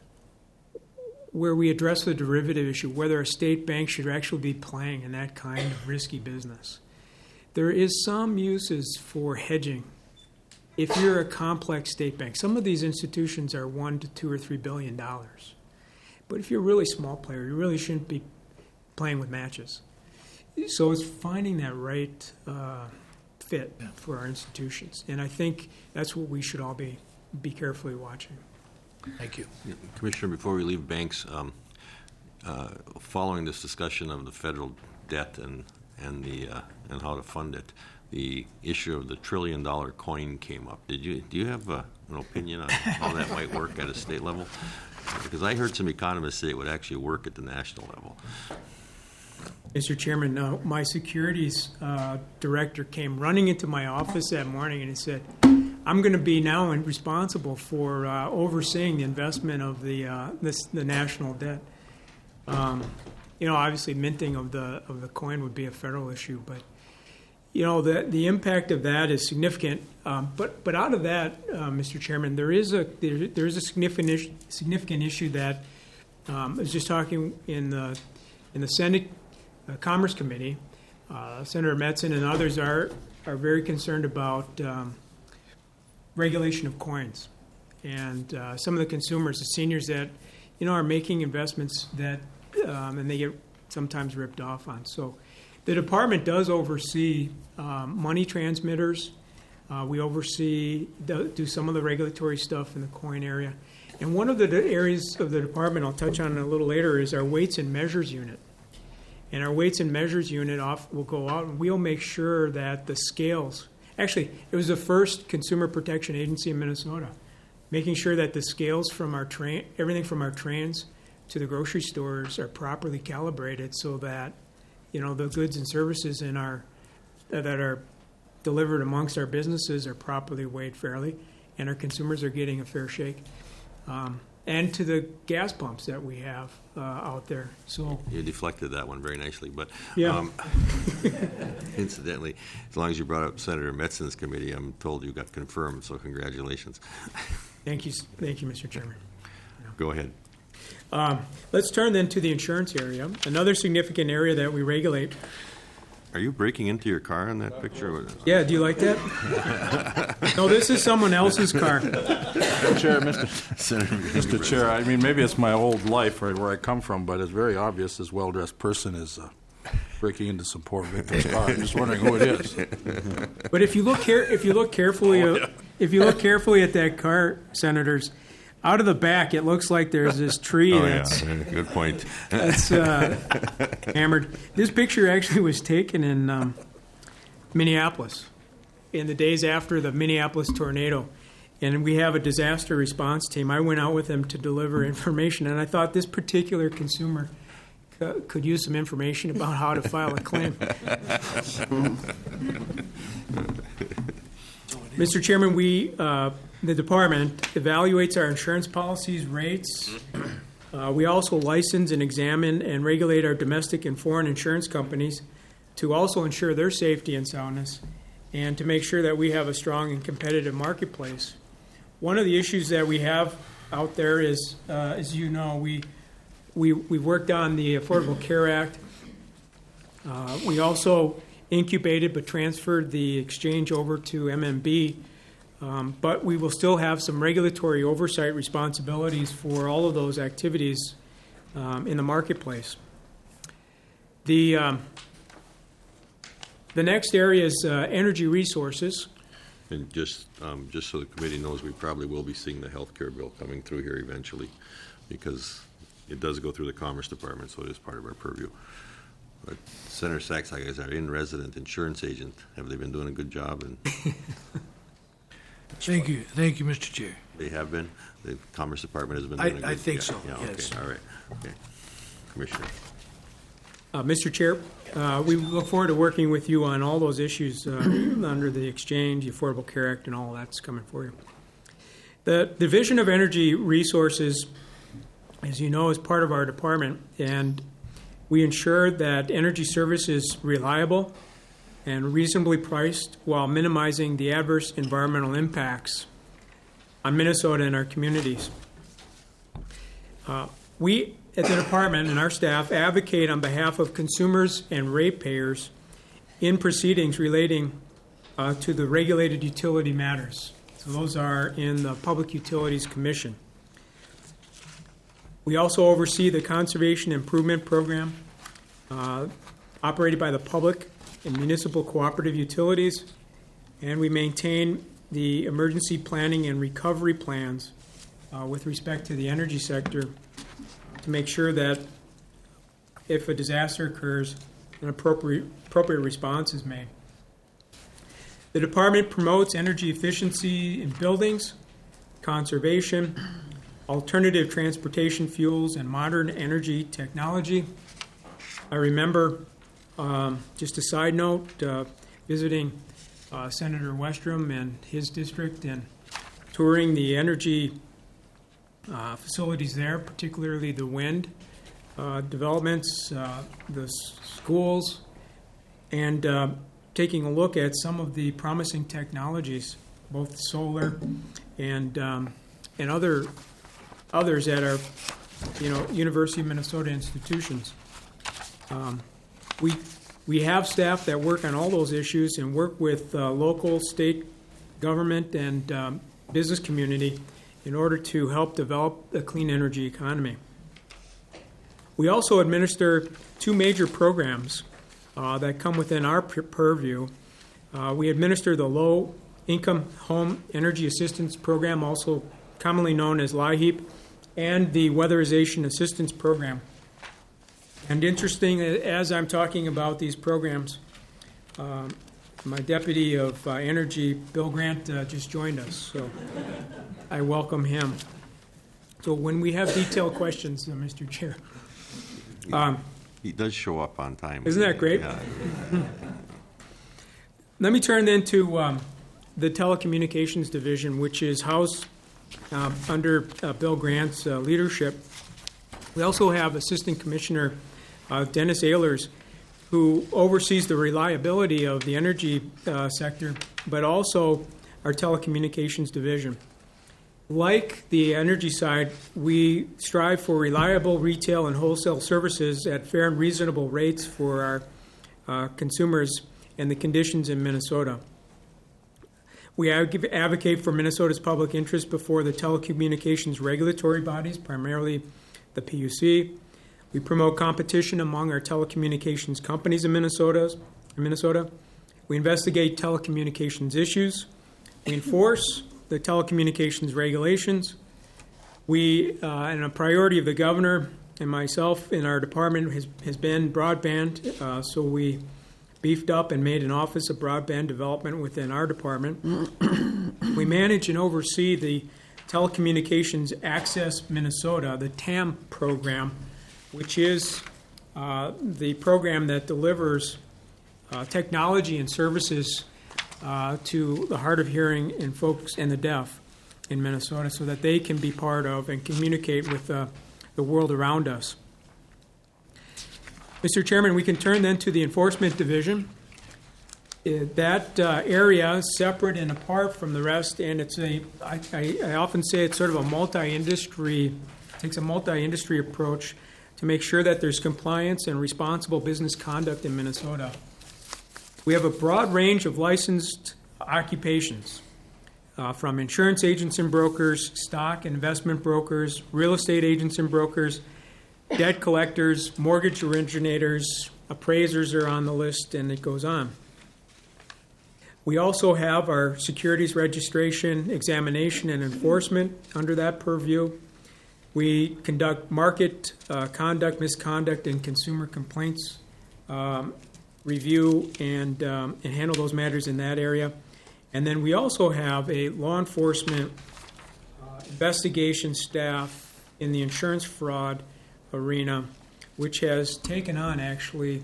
where we addressed the derivative issue, whether a state bank should actually be playing in that kind of risky business. There is some uses for hedging if you're a complex state bank. Some of these institutions are one to two or three billion dollars. But if you're a really small player, you really shouldn't be playing with matches. So it's finding that right uh, fit for our institutions. And I think that's what we should all be, be carefully watching. Thank you. Commissioner, before we leave banks, um, uh, following this discussion of the federal debt and and the uh, and how to fund it, the issue of the trillion dollar coin came up. Did you do you have uh, an opinion on how that might work at a state level? Because I heard some economists say it would actually work at the national level. Mister Chairman, uh, my securities uh, director came running into my office that morning and he said, I'm going to be now responsible for uh, overseeing the investment of the uh, this, the national debt. Um, you know, obviously minting of the of the coin would be a federal issue, but you know the the impact of that is significant. Um, but but out of that, uh, Mister Chairman, there is a there, there is a significant issue, significant issue that um, I was just talking in the in the Senate uh, Commerce Committee. Uh, Senator Metzen and others are are very concerned about um, regulation of coins, and uh, some of the consumers, the seniors that you know are making investments that um, and they get sometimes ripped off on. So the department does oversee um, money transmitters. Uh, we oversee do, do some of the regulatory stuff in the coin area, and one of the de- areas of the department I'll touch on a little later is our weights and measures unit. And our weights and measures unit off will go out and we'll make sure that the scales. Actually, it was the first consumer protection agency in Minnesota making sure that the scales from our train, everything from our trains to the grocery stores are properly calibrated so that, you know, the goods and services in our, that are delivered amongst our businesses are properly weighed fairly, and our consumers are getting a fair shake. Um, and to the gas pumps that we have uh, out there. So You deflected that one very nicely, but Yeah. um, incidentally, as long as you brought up Senator Metzon's committee, I'm told you got confirmed, so congratulations. thank you, thank you, Mister Chairman. Go ahead. Um, let's turn then to the insurance area, another significant area that we regulate. Are you breaking into your car in that picture? Yeah, do you like that? No, this is someone else's car. Chair, Mister Mister Chair, I mean, maybe it's my old life right where I come from, but it's very obvious this well-dressed person is uh, breaking into some poor victim's car. I'm just wondering who it is. But if you look here, if you look carefully, Oh, uh, yeah. if you look carefully at that car, senators, out of the back, it looks like there's this tree Oh, that's yeah. Good point. that's uh, hammered. This picture actually was taken in um, Minneapolis in the days after the Minneapolis tornado. And we have a disaster response team. I went out with them to deliver information, and I thought this particular consumer c- could use some information about how to file a claim. Mister Chairman, we, uh, the department, evaluates our insurance policies, rates. Uh, we also license and examine and regulate our domestic and foreign insurance companies to also ensure their safety and soundness and to make sure that we have a strong and competitive marketplace. One of the issues that we have out there is, uh, as you know, we, we, we worked on the Affordable Care Act. Uh, we also incubated but transferred the exchange over to M M B, um, but we will still have some regulatory oversight responsibilities for all of those activities um, in the marketplace. The, um, the next area is uh, energy resources. And just, um, just so the committee knows, we probably will be seeing the health care bill coming through here eventually, because it does go through the Commerce Department, so it is part of our purview. But Senator Sachs, I guess, our in-resident insurance agent, have they been doing a good job? And Thank you, thank you, Mister Chair. they have been? The Commerce Department has been I- doing a I good think yeah, so, Yeah, yes. okay, all right. Okay. Commissioner. Uh, Mister Chair, uh, we look forward to working with you on all those issues uh, under the Exchange, the Affordable Care Act, and all that's coming for you. The Division of Energy Resources, as you know, is part of our department, and we ensure that energy service is reliable and reasonably priced while minimizing the adverse environmental impacts on Minnesota and our communities. Uh, we at the department and our staff advocate on behalf of consumers and ratepayers in proceedings relating uh, to the regulated utility matters. So those are in the Public Utilities Commission. We also oversee the Conservation Improvement Program uh, operated by the public and municipal cooperative utilities, and we maintain the emergency planning and recovery plans uh, with respect to the energy sector to make sure that if a disaster occurs, an appropriate, appropriate response is made. The department promotes energy efficiency in buildings, conservation, alternative transportation fuels, and modern energy technology. I remember, um, just a side note, uh, visiting uh, Senator Westrom and his district and touring the energy uh, facilities there, particularly the wind uh, developments, uh, the s- schools, and uh, taking a look at some of the promising technologies, both solar and um, and other others at our, you know, University of Minnesota institutions. Um, we we have staff that work on all those issues and work with uh, local, state government, and um, business community in order to help develop a clean energy economy. We also administer two major programs uh, that come within our pur- purview. Uh, we administer the Low Income Home Energy Assistance Program, also commonly known as LIHEAP, and the Weatherization Assistance Program. And interesting, as I'm talking about these programs, um, my Deputy of uh, Energy, Bill Grant, uh, just joined us, so I welcome him. So when we have detailed questions, uh, Mister Chair. Um, He does show up on time. Isn't that great? Yeah. Let me turn then to um, the Telecommunications Division, which is housed uh, under uh, Bill Grant's uh, leadership. We also have Assistant Commissioner uh, Dennis Ehlers, who oversees the reliability of the energy uh, sector, but also our Telecommunications Division. Like the energy side, we strive for reliable retail and wholesale services at fair and reasonable rates for our uh, consumers and the conditions in Minnesota. We advocate for Minnesota's public interest before the telecommunications regulatory bodies, primarily the P U C. We promote competition among our telecommunications companies in Minnesota. In Minnesota. We investigate telecommunications issues. We enforce the telecommunications regulations. We, uh, and a priority of the governor and myself in our department has, has been broadband, uh, so we beefed up and made an Office of Broadband Development within our department. We manage and oversee the Telecommunications Access Minnesota, the T A M program, which is uh, the program that delivers uh, technology and services uh, to the hard of hearing and folks and the deaf in Minnesota so that they can be part of and communicate with uh, the world around us. Mister Chairman, we can turn then to the Enforcement Division. Uh, that uh, area is separate and apart from the rest, and it's a, I, I, I often say it's sort of a multi-industry, takes a multi-industry approach to make sure that there's compliance and responsible business conduct in Minnesota. We have a broad range of licensed occupations, uh, from insurance agents and brokers, stock and investment brokers, real estate agents and brokers, debt collectors, mortgage originators, appraisers are on the list, and it goes on. We also have our securities registration, examination, and enforcement under that purview. We conduct market uh, conduct, misconduct, and consumer complaints um, review and, um, and handle those matters in that area. And then we also have a law enforcement uh, investigation staff in the insurance fraud arena, which has taken on actually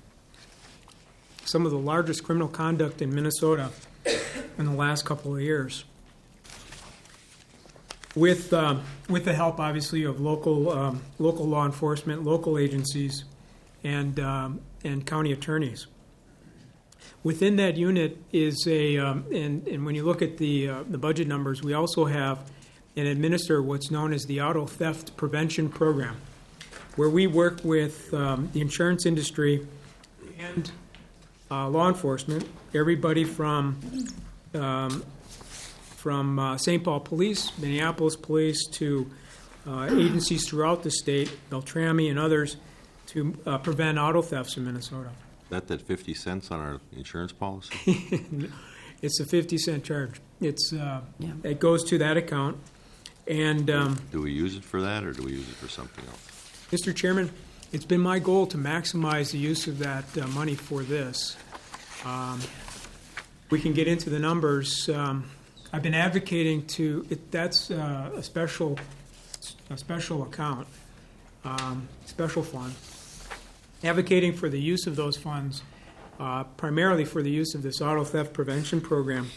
some of the largest criminal conduct in Minnesota in the last couple of years. With um, with the help, obviously, of local um, local law enforcement, local agencies, and um, and county attorneys. Within that unit is a, um, and, and when you look at the uh, the budget numbers, we also have and administer what's known as the Auto Theft Prevention Program, where we work with um, the insurance industry and uh, law enforcement, everybody from um, from uh, Saint Paul Police, Minneapolis Police, to uh, agencies throughout the state, Beltrami and others, to uh, prevent auto thefts in Minnesota. That that fifty cents on our insurance policy? It's a fifty cent charge. It's uh, yeah. It goes to that account. And um, do we use it for that, or do we use it for something else? Mister Chairman, it's been my goal to maximize the use of that uh, money for this. Um, we can get into the numbers. Um, I've been advocating to it, that's uh, a special a special account, um, special fund. Advocating for the use of those funds, uh, primarily for the use of this auto theft prevention program.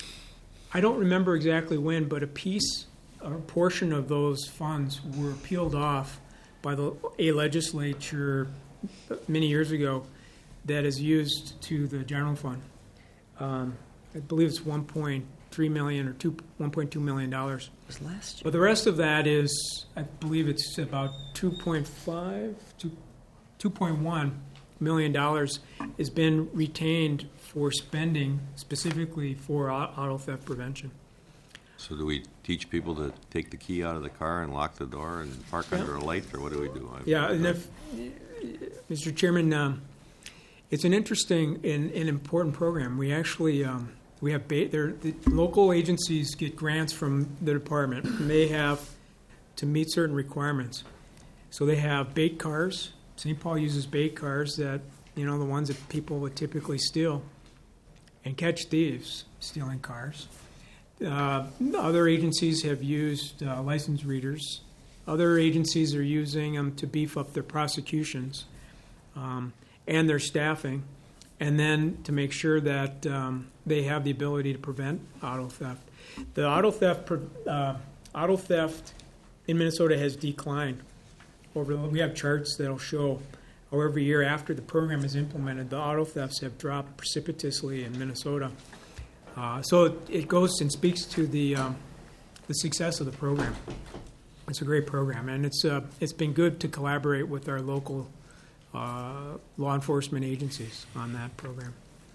I don't remember exactly when, but a piece, a portion of those funds were peeled off by the a legislature many years ago that is used to the general fund. Um, I believe it's one point three million or two, one point two million dollars. It was last year. But the rest of that is, I believe it's about two point five, two point one million dollars has been retained for spending specifically for auto theft prevention. So do we teach people to take the key out of the car and lock the door and park yeah. under a light, or what do we do? I've yeah, and if, Mister Chairman, um, it's an interesting and, and important program. We actually um, we have ba- there, the local agencies get grants from the department, and they have to meet certain requirements. So they have bait cars. Saint Paul uses bait cars that, you know, the ones that people would typically steal. and catch thieves stealing cars. Uh, other agencies have used uh, license readers. Other agencies are using them to beef up their prosecutions um, and their staffing, and then to make sure that um, they have the ability to prevent auto theft. The auto theft, uh, auto theft in Minnesota has declined. Over, we have charts that'll show how every year after the program is implemented, the auto thefts have dropped precipitously in Minnesota. Uh, so it, it goes and speaks to the um, the success of the program. It's a great program, and it's uh, it's been good to collaborate with our local uh, law enforcement agencies on that program.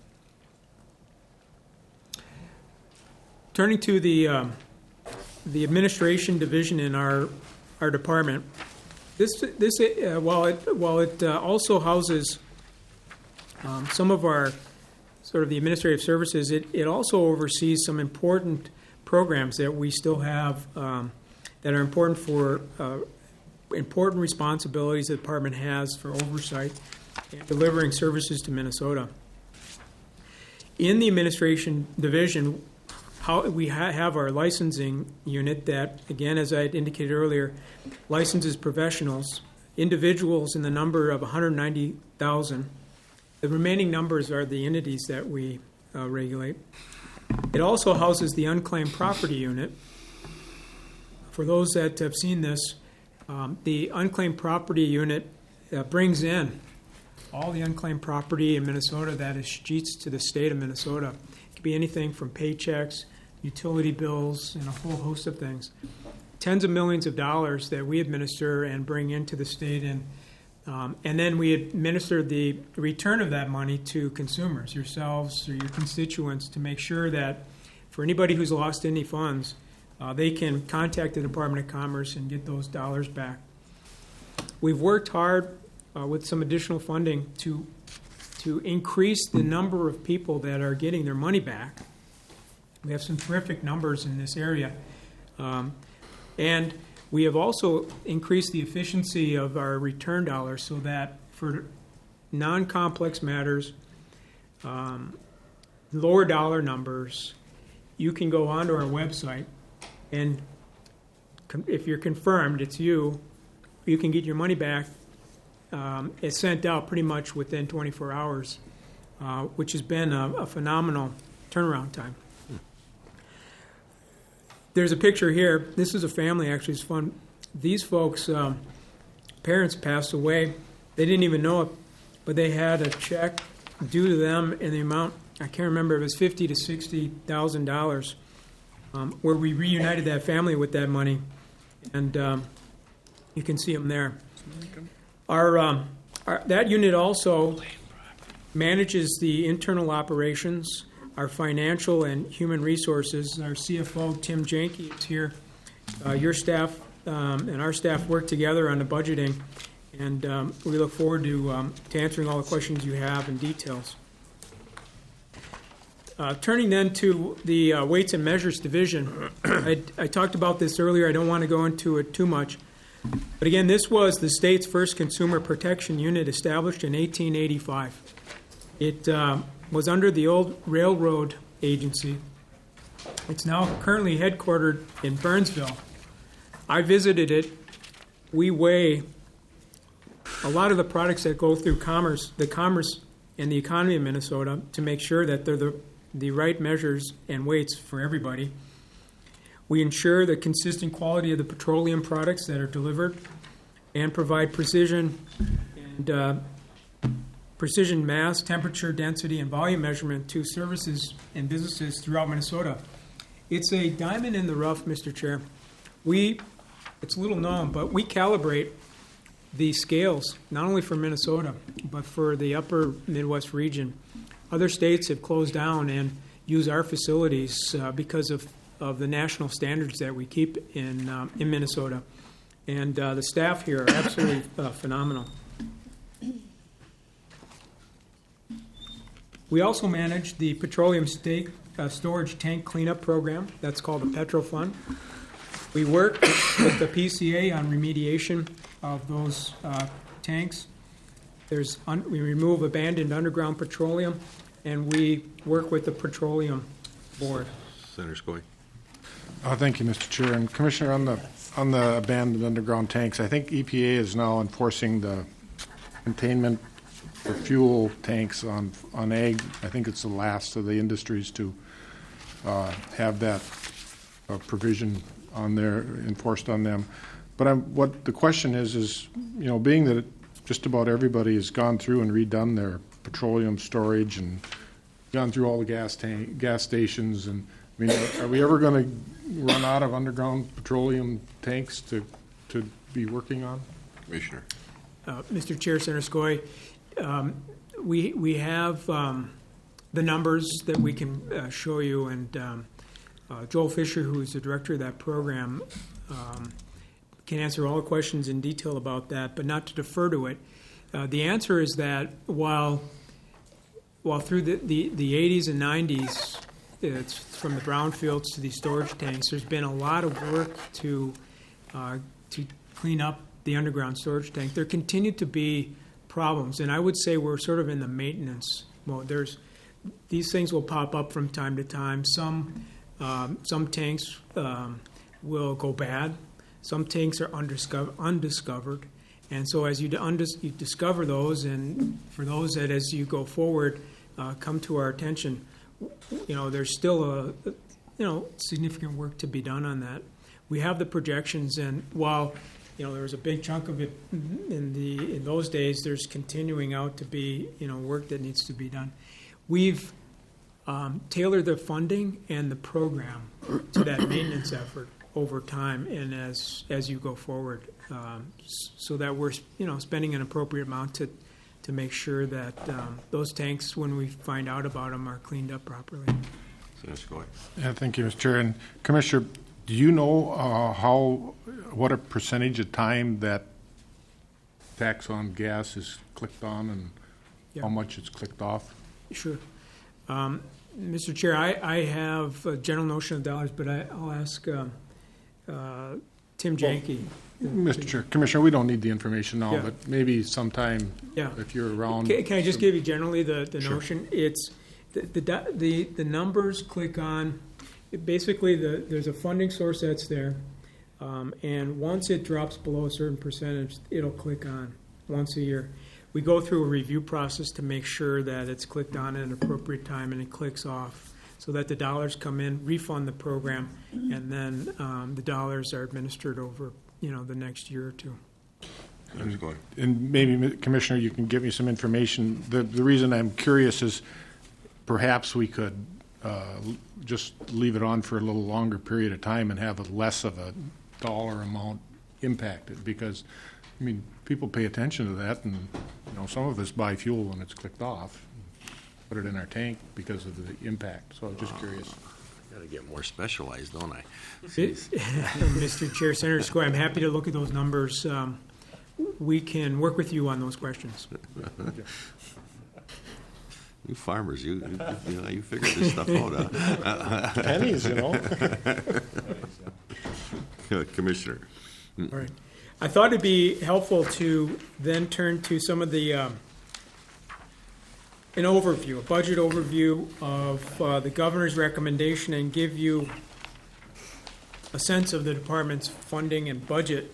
Turning to the um, the administration division in our our department, this this uh, while it while it uh, also houses um, some of our sort of the administrative services, it, it also oversees some important programs that we still have um, that are important for uh, important responsibilities the department has for oversight and delivering services to Minnesota. In the administration division, how we ha- have our licensing unit that, again, as I indicated earlier, licenses professionals, individuals in the number of one hundred ninety thousand. The remaining numbers are the entities that we uh, regulate. It also houses the unclaimed property unit. For those that have seen this, um, the unclaimed property unit uh, brings in all the unclaimed property in Minnesota that is sheets to the state of Minnesota. It could be anything from paychecks, utility bills, and a whole host of things. Tens of millions of dollars that we administer and bring into the state, and Um, and then we administer the return of that money to consumers, yourselves or your constituents, to make sure that for anybody who's lost any funds, uh, they can contact the Department of Commerce and get those dollars back. We've worked hard uh, with some additional funding to to increase the number of people that are getting their money back. We have some terrific numbers in this area. Um, and we have also increased the efficiency of our return dollars so that for non-complex matters, um, lower dollar numbers, you can go onto our website, and com- if you're confirmed it's you, you can get your money back. Um, it's sent out pretty much within twenty-four hours, uh, which has been a, a phenomenal turnaround time. There's a picture here. This is a family, actually. It's fun. These folks, um, parents passed away. They didn't even know it, but they had a check due to them in the amount, I can't remember, it was fifty to sixty thousand dollars, um, where we reunited that family with that money, and um, you can see them there. Our, um, our that unit also manages the internal operations, our financial and human resources. Our C F O, Tim Janke, is here. Uh, your staff um, and our staff work together on the budgeting, and um, we look forward to, um, to answering all the questions you have in details. Uh, turning then to the uh, Weights and Measures Division, I, I talked about this earlier. I don't want to go into it too much. But again, this was the state's first consumer protection unit, established in eighteen eighty-five. It uh, was under the old railroad agency. It's now currently headquartered in Burnsville. I visited it. We weigh a lot of the products that go through commerce, the commerce and the economy of Minnesota, to make sure that they're the, the right measures and weights for everybody. We ensure the consistent quality of the petroleum products that are delivered and provide precision and uh, precision mass, temperature, density, and volume measurement to services and businesses throughout Minnesota. It's a diamond in the rough, Mister Chair. We, it's little known, but we calibrate the scales, not only for Minnesota, but for the upper Midwest region. Other states have closed down and use our facilities uh, because of of the national standards that we keep in um, in Minnesota. And uh, the staff here are absolutely uh, phenomenal. We also manage the petroleum stake, uh, storage tank cleanup program. That's called the Petro Fund. We work with the P C A on remediation of those uh, tanks. There's un- we remove abandoned underground petroleum, and we work with the Petroleum Board. Senator Skoye. Uh, thank you, Mister Chair. And Commissioner, on the on the abandoned underground tanks, I think E P A is now enforcing the containment for fuel tanks on on ag. I think it's the last of the industries to uh, have that uh, provision on there enforced on them. But I'm, what the question is is you know, being that it, just about everybody has gone through and redone their petroleum storage and gone through all the gas tank gas stations, and I mean, are, are we ever going to run out of underground petroleum tanks to to be working on? Commissioner. Uh, Mister Chair, Senator Skoye, um, we we have um, the numbers that we can uh, show you, and um, uh, Joel Fisher, who is the director of that program, um, can answer all the questions in detail about that, but not to defer to it. Uh, the answer is that while while through the, the, the eighties and nineties, it's from the brownfields to these storage tanks, there's been a lot of work to uh, to clean up the underground storage tank. There continue to be problems, and I would say we're sort of in the maintenance mode. There's these things will pop up from time to time. Some um, some tanks um, will go bad. Some tanks are undiscover, undiscovered, and so as you, undis, you discover those, and for those that as you go forward uh, come to our attention, you know there's still a you know significant work to be done on that. We have the projections, and while you know there was a big chunk of it in the in those days, there's continuing out to be you know work that needs to be done. We've um, tailored the funding and the program to that maintenance effort over time, and as as you go forward, um, so that we're you know spending an appropriate amount to to make sure that um, those tanks, when we find out about them, are cleaned up properly. Senator Skoye. Yeah, thank you, Mister Chair. And Commissioner, do you know uh, how what a percentage of time that tax on gas is clicked on, and Yeah. how much it's clicked off? Sure. Um, Mister Chair, I, I have a general notion of dollars, but I, I'll ask um, uh, Tim Janke. Mister Chair, Commissioner, we don't need the information now, Yeah. but maybe sometime Yeah. if you're around. Can, can I just give you generally the, the Sure. notion? It's the, the the the numbers click on. Basically, the there's a funding source that's there, um, and once it drops below a certain percentage, it'll click on once a year. We go through a review process to make sure that it's clicked on at an appropriate time and it clicks off, so that the dollars come in, refund the program, and then um, the dollars are administered over you know the next year or two. And, and maybe, Commissioner, you can give me some information. The, the reason I'm curious is perhaps we could uh, just leave it on for a little longer period of time and have a less of a dollar amount impacted, because, I mean, people pay attention to that, and, you know, some of us buy fuel when it's clicked off, put it in our tank because of the impact. So I'm just curious. Got to get more specialized, don't I? Mister Chair, Senator Skoye, I'm happy to look at those numbers. Um, we can work with you on those questions. You farmers, you you, you, know, you figure this stuff out. Huh? Pennies, you know. Commissioner. All right. I thought it'd be helpful to then turn to some of the um, an overview, a budget overview of uh, the governor's recommendation, and give you a sense of the department's funding and budget.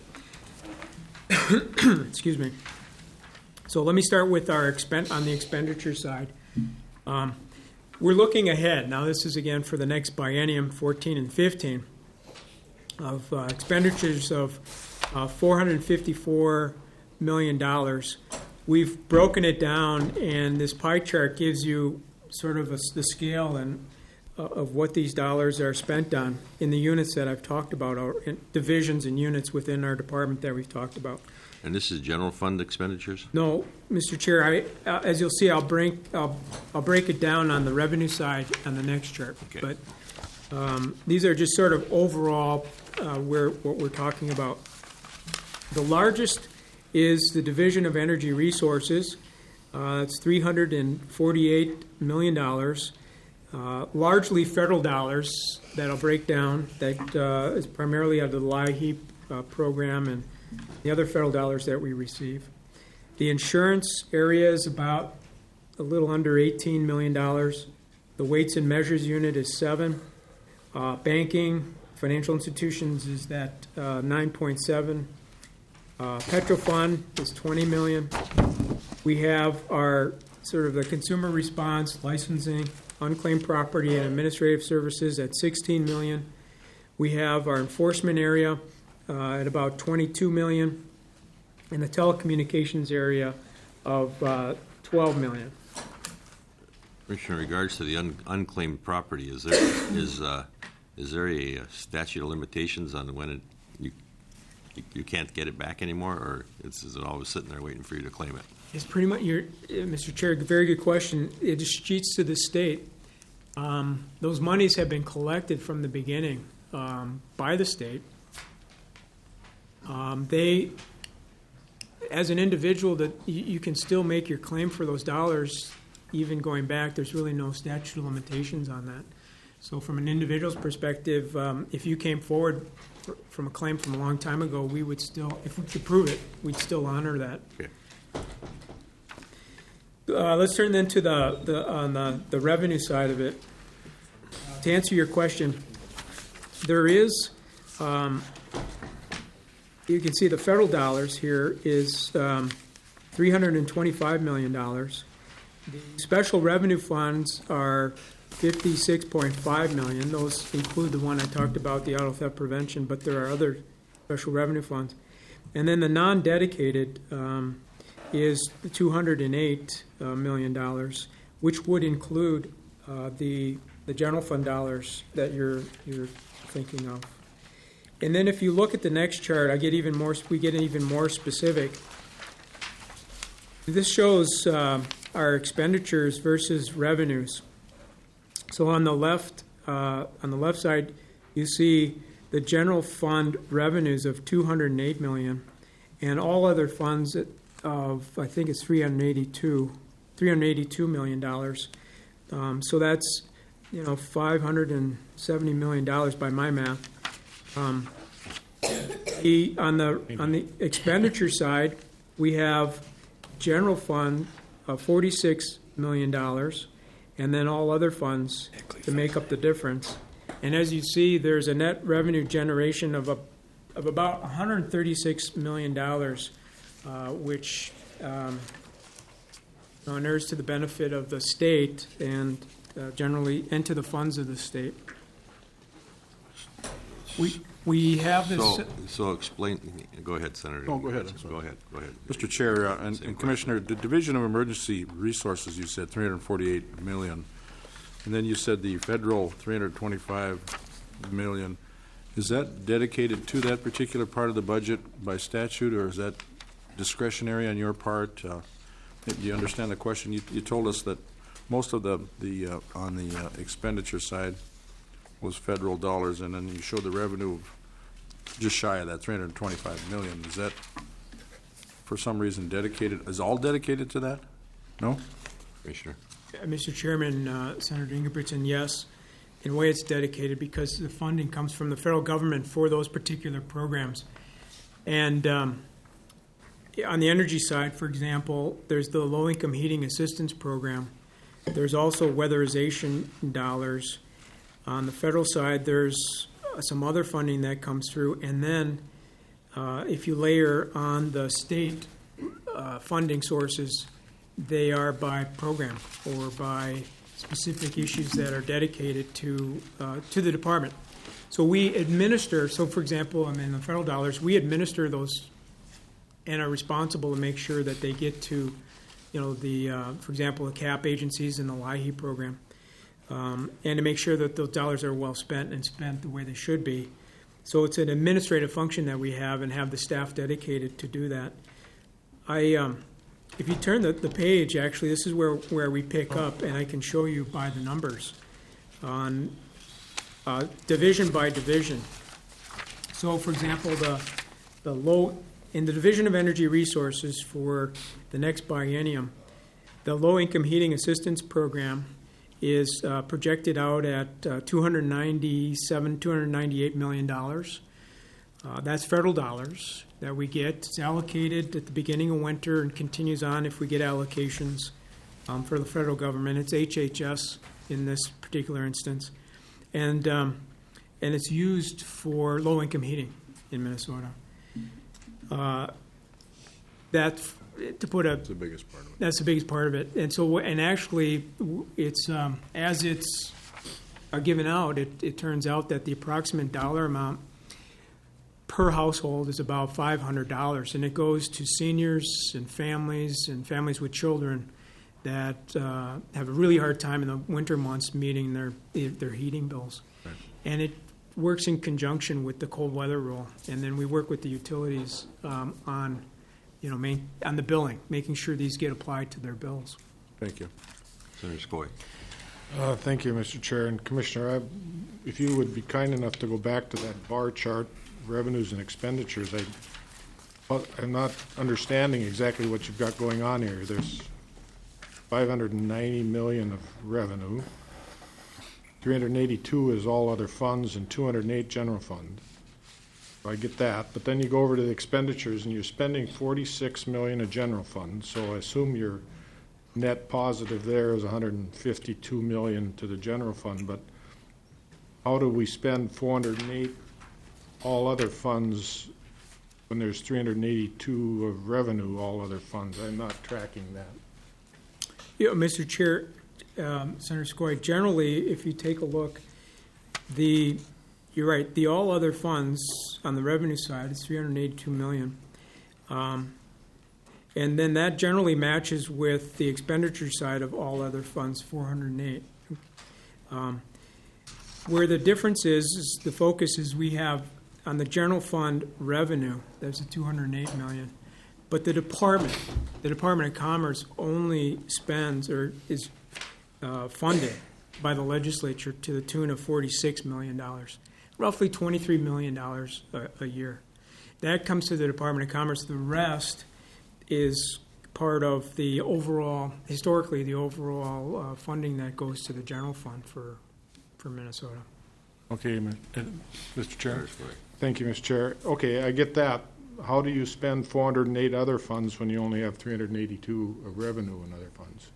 Excuse me. So let me start with our expen- on the expenditure side. Um, we're looking ahead. Now, this is again for the next biennium, fourteen and fifteen, of uh, expenditures of uh, four hundred fifty-four million dollars. We've broken it down, and this pie chart gives you sort of a, the scale and uh, of what these dollars are spent on in the units that I've talked about, or in divisions and units within our department that we've talked about. And this is general fund expenditures? No, Mister Chair, I, uh, as you'll see, I'll break, I'll, I'll break it down on the revenue side on the next chart. Okay. But um, these are just sort of overall uh, where what we're talking about. The largest is the Division of Energy Resources. Uh, it's three hundred forty-eight million dollars, uh, largely federal dollars that I'll break down. That uh, is primarily out of the LIHEAP uh, program and the other federal dollars that we receive. The insurance area is about a little under eighteen million dollars. The weights and measures unit is seven. Uh, banking, financial institutions is that uh, nine point seven. Uh, Petro Fund is twenty million dollars. We have our sort of the consumer response, licensing, unclaimed property, and administrative services at sixteen million dollars. We have our enforcement area uh, at about twenty-two million dollars, and the telecommunications area of uh, twelve million dollars. Commissioner, in regards to the un- unclaimed property, is there is uh, is there a statute of limitations on when it, you you you can't get it back anymore, or is, is it always sitting there waiting for you to claim it? It's pretty much, your, Mister Chair, very good question. It distributes to the state. Um, those monies have been collected from the beginning um, by the state. Um, they, as an individual, that you, you can still make your claim for those dollars, even going back. There's really no statute of limitations on that. So, from an individual's perspective, um, if you came forward for, from a claim from a long time ago, we would still, if we could prove it, we'd still honor that. Okay. Uh, let's turn then to the, the on the, the revenue side of it. To answer your question, there is, um, you can see the federal dollars here is um, three hundred twenty-five million dollars. The special revenue funds are fifty-six point five million dollars. Those include the one I talked about, the auto theft prevention, but there are other special revenue funds. And then the non-dedicated um, is two hundred eight uh, million dollars, which would include uh, the the general fund dollars that you're you're thinking of. And then if you look at the next chart, I get even more. We get even more specific. This shows uh, our expenditures versus revenues. So on the left, uh, on the left side, you see the general fund revenues of two hundred eight million dollars, and all other funds of, I think it's three hundred eighty-two million dollars. Um, so that's, you know, five hundred seventy million dollars by my math. Um, the, on the on the expenditure side, we have general fund of forty-six million dollars, and then all other funds to make up the difference. And as you see, there's a net revenue generation of a of about one hundred thirty-six million dollars, uh, which um, inures to the benefit of the state and uh, generally and to the funds of the state. We we have this. So, so explain. Go ahead, Senator. No, go ahead. Go ahead. Go ahead. Mister Chair uh, and, and Commissioner, the Division of Emergency Resources, you said three hundred forty-eight million dollars. And then you said the federal three hundred twenty-five million dollars. Is that dedicated to that particular part of the budget by statute, or is that discretionary on your part? Uh, do you understand the question? You, you told us that most of the, the uh, on the uh, expenditure side was federal dollars, and then you showed the revenue of just shy of that, three hundred twenty-five million dollars. Is that, for some reason, dedicated? Is all dedicated to that? No? Commissioner. Uh, Mister Chairman, uh, Senator Ingebrigtsen, yes. In a way, it's dedicated because the funding comes from the federal government for those particular programs. And um, on the energy side, for example, there's the low-income heating assistance program. There's also weatherization dollars. On the federal side, there's uh, some other funding that comes through. And then uh, if you layer on the state uh, funding sources, they are by program or by specific issues that are dedicated to uh, to the department. So we administer, so for example, I mean, the federal dollars, we administer those and are responsible to make sure that they get to, you know, the, uh, for example, the CAP agencies and the LIHEAP program, um, and to make sure that those dollars are well spent and spent the way they should be. So it's an administrative function that we have and have the staff dedicated to do that. I, um, if you turn the, the page, actually, this is where, where we pick up, and I can show you by the numbers on uh, division by division. So, for example, the the low in the Division of Energy Resources for the next biennium, the low-income heating assistance program is uh, projected out at uh, two hundred ninety-seven, two hundred ninety-eight million dollars. Uh, that's federal dollars that we get. It's allocated at the beginning of winter and continues on if we get allocations um, for the federal government. It's H H S in this particular instance, and um, and it's used for low-income heating in Minnesota. Uh, that, to put a, That's the biggest part of it. That's the biggest part of it, and so and actually, it's um, as it's are given out, it, it turns out that the approximate dollar amount per household is about five hundred dollars, and it goes to seniors and families and families with children that uh, have a really hard time in the winter months meeting their their heating bills. Right. And it works in conjunction with the cold weather rule, and then we work with the utilities um, on, you know, main, on the billing, making sure these get applied to their bills. Thank you. Senator Skoye. Uh, Thank you, Mister Chair. And Commissioner, I- if you would be kind enough to go back to that bar chart, revenues and expenditures, I, well, I'm not understanding exactly what you've got going on here. There's five hundred ninety million of revenue, three hundred eighty-two is all other funds, and two hundred eight general fund. I get that, but then you go over to the expenditures, and you're spending forty-six million of general fund, so I assume your net positive there is one hundred fifty-two million to the general fund, but how do we spend four hundred eight all other funds when there's three hundred eighty-two of revenue, all other funds? I'm not tracking that. Yeah, Mister Chair, um, Senator Skoye, generally, if you take a look, the you're right, the all other funds on the revenue side is three hundred eighty-two million. Um, and then that generally matches with the expenditure side of all other funds, four hundred eight. Um, where the difference is, is the focus is we have on the general fund revenue, that's a two hundred eight million. But the department, the Department of Commerce only spends or is uh, funded by the legislature to the tune of forty-six million dollars, roughly twenty-three million dollars a, a year. That comes to the Department of Commerce. The rest is part of the overall, historically, the overall uh, funding that goes to the general fund for, for Minnesota. Okay, Mi- uh, Mister Chair. Thank you, Mister Chair. Okay, I get that. How do you spend four hundred eight other funds when you only have three hundred eighty-two of revenue in other funds?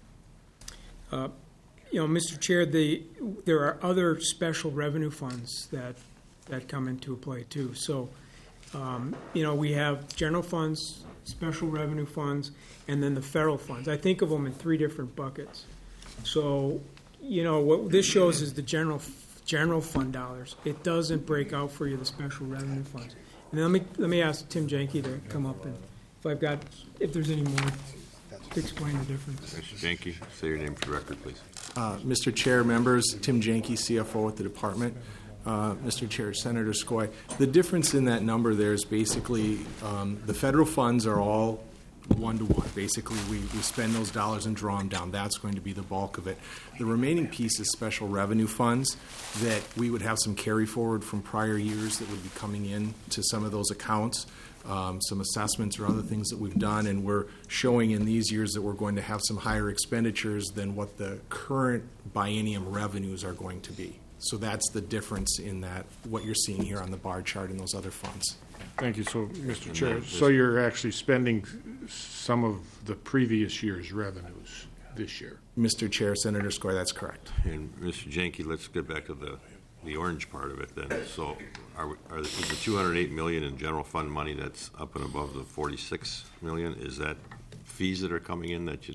Uh, you know, Mister Chair, the there are other special revenue funds that that come into play too. So, um, you know, we have general funds, special revenue funds, and then the federal funds. I think of them in three different buckets. So, you know, what this shows is the general general fund dollars. It doesn't break out for you the special revenue funds. And then let me let me ask Tim Janke to come up, and if I've got if there's any more to explain the difference. Mister Janke, say your name for the record, please. Uh, Mister Chair, members, Tim Janke, C F O at the department. Uh, Mister Chair, Senator Skoye, the difference in that number there is basically um, the federal funds are all one-to-one. Basically, we, we spend those dollars and draw them down. That's going to be the bulk of it. The remaining piece is special revenue funds that we would have some carry forward from prior years that would be coming in to some of those accounts, um, some assessments or other things that we've done, and we're showing in these years that we're going to have some higher expenditures than what the current biennium revenues are going to be. So that's the difference in that, what you're seeing here on the bar chart in those other funds. Thank you. So, Mister Chair, so you're actually spending some of the previous year's revenues this year? Mister Chair, Senator Skoye, that's correct. And Mister Janke, let's get back to the, the orange part of it then. So are, we- are, is the two hundred eight million in general fund money that's up and above the forty-six million, is that fees that are coming in that you,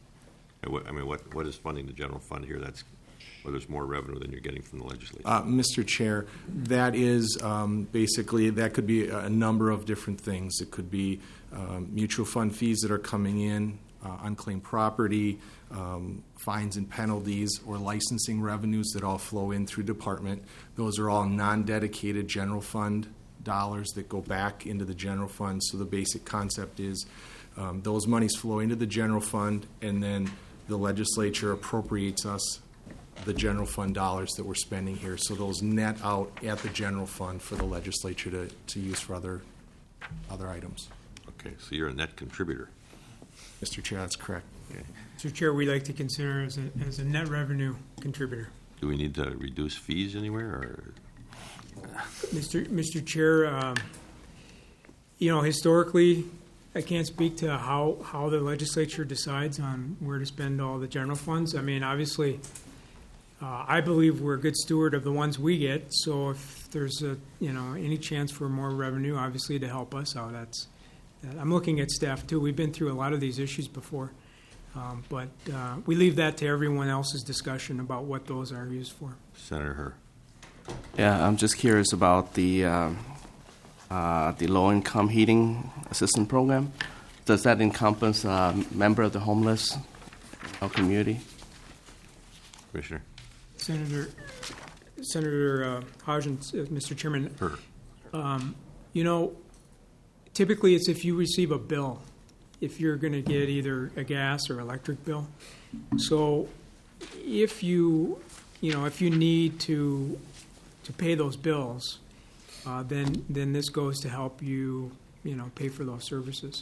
I what- I mean, what, what is funding the general fund here that's, where there's more revenue than you're getting from the legislature? Uh, Mister Chair, that is um, basically, that could be a number of different things. It could be um, mutual fund fees that are coming in, uh, unclaimed property, um, fines and penalties, or licensing revenues that all flow in through department. Those are all non-dedicated general fund dollars that go back into the general fund. So the basic concept is um, those monies flow into the general fund, and then the legislature appropriates us the general fund dollars that we're spending here. So those net out at the general fund for the legislature to, to use for other other items. Okay, so you're a net contributor. Mister Chair, that's correct. Okay. Mister Chair, we like to consider as a, as a net revenue contributor. Do we need to reduce fees anywhere, or? Mister Mister Chair, um, you know, historically, I can't speak to how, how the legislature decides on where to spend all the general funds. I mean, obviously, uh, I believe we're a good steward of the ones we get. So if there's a you know any chance for more revenue, obviously to help us out, that's. That. I'm looking at staff too. We've been through a lot of these issues before, um, but uh, we leave that to everyone else's discussion about what those are used for. Senator Herr. Yeah, I'm just curious about the uh, uh, the low-income heating assistance program. Does that encompass a uh, member of the homeless in our community? Commissioner. Senator Senator uh, Hodgins, uh, Mister Chairman. Herr. Um, you know, typically it's if you receive a bill, if you're going to get either a gas or electric bill. So if you, you know, if you need to to pay those bills, uh, then then this goes to help you, you know, pay for those services.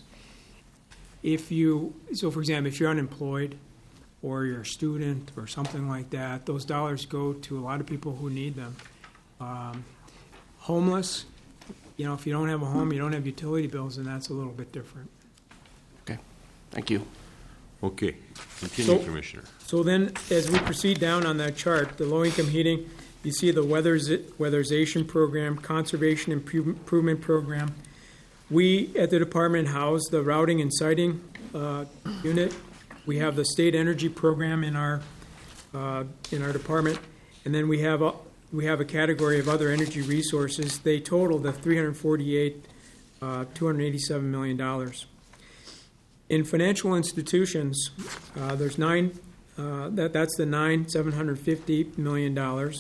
If you, so for example, if you're unemployed or you're a student or something like that, those dollars go to a lot of people who need them. Um, homeless, you know, if you don't have a home, you don't have utility bills, and that's a little bit different. Okay, thank you. Okay, continue, So- Commissioner. So then, as we proceed down on that chart, the low-income heating, you see the weathers, weatherization program, conservation improvement program. We, at the department, house the routing and siting uh, unit. We have the state energy program in our uh, in our department, and then we have a, we have a category of other energy resources. They total the three hundred forty-eight, uh, two hundred eighty-seven million dollars. In financial institutions, uh, there's nine. Uh, that that's the nine seven hundred fifty million dollars.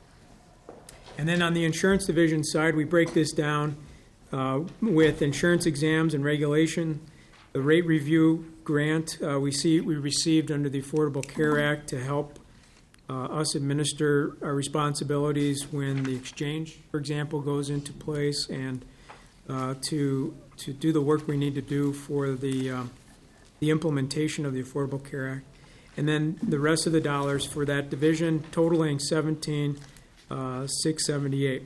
And then on the insurance division side, we break this down uh, with insurance exams and regulation, the rate review grant uh, we see we received under the Affordable Care Act to help uh, us administer our responsibilities when the exchange, for example, goes into place, and uh, to to do the work we need to do for the um, the implementation of the Affordable Care Act. And then the rest of the dollars for that division totaling seventeen uh, six seventy-eight.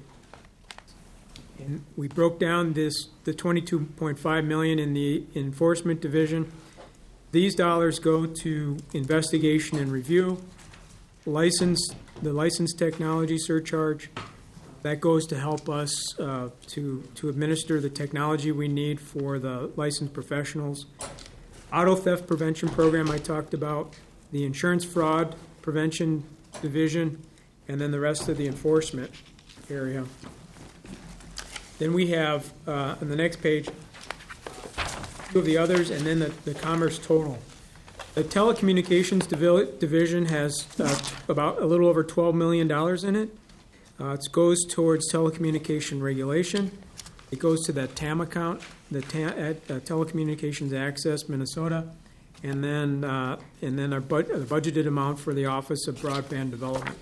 And we broke down this the twenty-two point five million in the enforcement division. These dollars go to investigation and review, license the license technology surcharge. That goes to help us uh, to to administer the technology we need for the licensed professionals. Auto theft prevention program I talked about, the insurance fraud prevention division, and then the rest of the enforcement area. Then we have, uh, on the next page, two of the others, and then the, the commerce total. The telecommunications divi- division has uh, about a little over twelve million dollars in it. Uh, it goes towards telecommunication regulation. It goes to that T A M account, the ta- uh, Telecommunications Access Minnesota, and then uh, and then our bud- the budgeted amount for the Office of Broadband Development.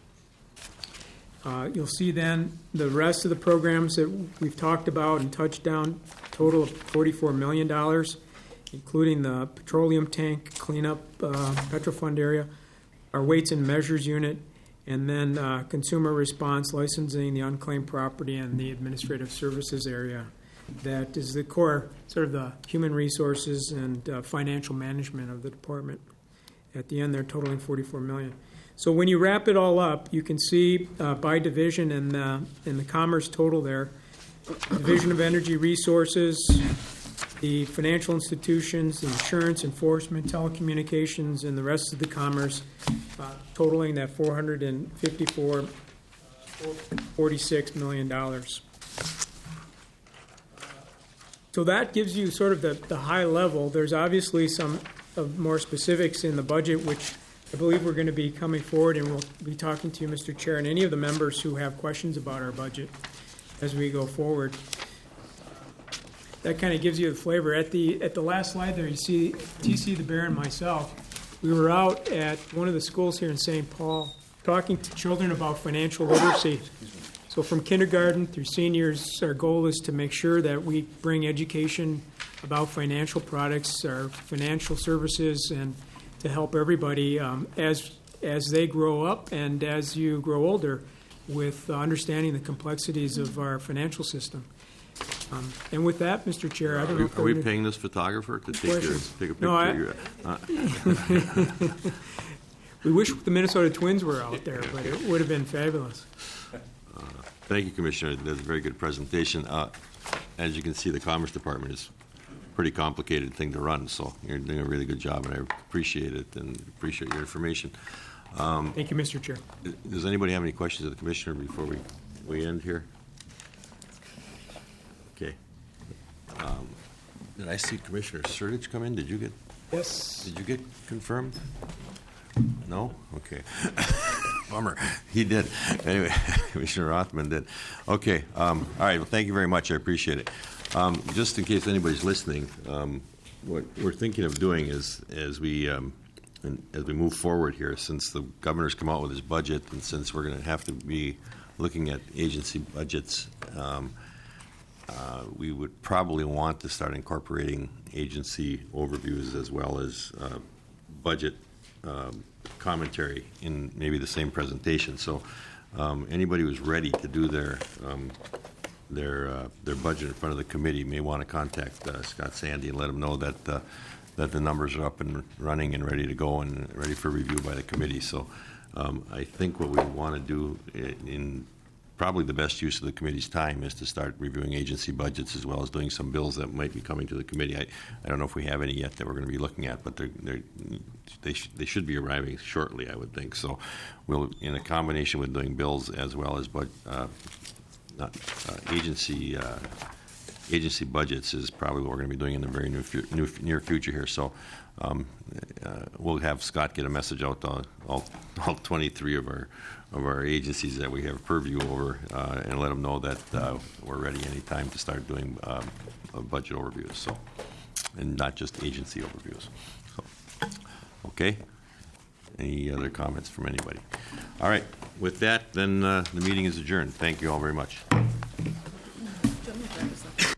Uh, you'll see then the rest of the programs that we've talked about and touched down, total of forty-four million dollars, including the petroleum tank cleanup, uh, Petro Fund area, our weights and measures unit, and then uh, consumer response, licensing, the unclaimed property, and the administrative services area. That is the core, sort of the human resources and uh, financial management of the department. At the end, they're totaling forty-four million dollars. So when you wrap it all up, you can see uh, by division and uh, in the commerce total there, Division of Energy Resources, the financial institutions, the insurance, enforcement, telecommunications, and the rest of the commerce, uh, totaling that four hundred fifty-four, forty-six million dollars. So that gives you sort of the, the high level. There's obviously some of more specifics in the budget, which I believe we're going to be coming forward, and we'll be talking to you, Mister Chair, and any of the members who have questions about our budget as we go forward. That kind of gives you the flavor. At the at the last slide there, you see T C the Bear and myself. We were out at one of the schools here in Saint Paul talking to children about financial literacy. So from kindergarten through seniors, our goal is to make sure that we bring education about financial products, our financial services, and to help everybody um, as as they grow up and as you grow older with uh, understanding the complexities of our financial system. Um, And with that, Mister Chair, I Are don't know we, if are we there are paying this photographer to take, your, questions? take a picture? No, I- of your- uh, We wish the Minnesota Twins were out there, but it would have been fabulous. Uh, Thank you, Commissioner. That's a very good presentation. Uh, As you can see, the Commerce Department is a pretty complicated thing to run, so you're doing a really good job, and I appreciate it and appreciate your information. Um, Thank you, Mister Chair. Does anybody have any questions of the Commissioner before we, we end here? Okay. Um, Did I see Commissioner Sertich come in? Did you get? Yes. Did you get confirmed? No? Okay. Bummer. He did. Anyway, Commissioner Rothman did. Okay. Um, all right. Well, thank you very much. I appreciate it. Um, just in case anybody's listening, um, what we're thinking of doing is, as we um, and as we move forward here, since the governor's come out with his budget, and since we're going to have to be looking at agency budgets, um, uh, we would probably want to start incorporating agency overviews as well as uh, budget um, commentary in maybe the same presentation. So um, anybody who's ready to do their um, their uh, their budget in front of the committee may want to contact uh, Scott Sandy and let him know that uh, that the numbers are up and running and ready to go and ready for review by the committee. So um, I think what we want to do in, in probably the best use of the committee's time is to start reviewing agency budgets as well as doing some bills that might be coming to the committee. I, I don't know if we have any yet that we're going to be looking at, but they're, they're, they, sh- they should be arriving shortly, I would think. So we'll, in a combination with doing bills as well as bud, uh, not, uh, agency uh, agency budgets is probably what we're going to be doing in the very new, fu- new near future here. So um, uh, we'll have Scott get a message out to all, all twenty-three of our of our agencies that we have purview over, uh, and let them know that uh, we're ready anytime to start doing um, uh, budget overviews. So, and not just agency overviews. So, okay. Any other comments from anybody? All right. With that, then uh, the meeting is adjourned. Thank you all very much.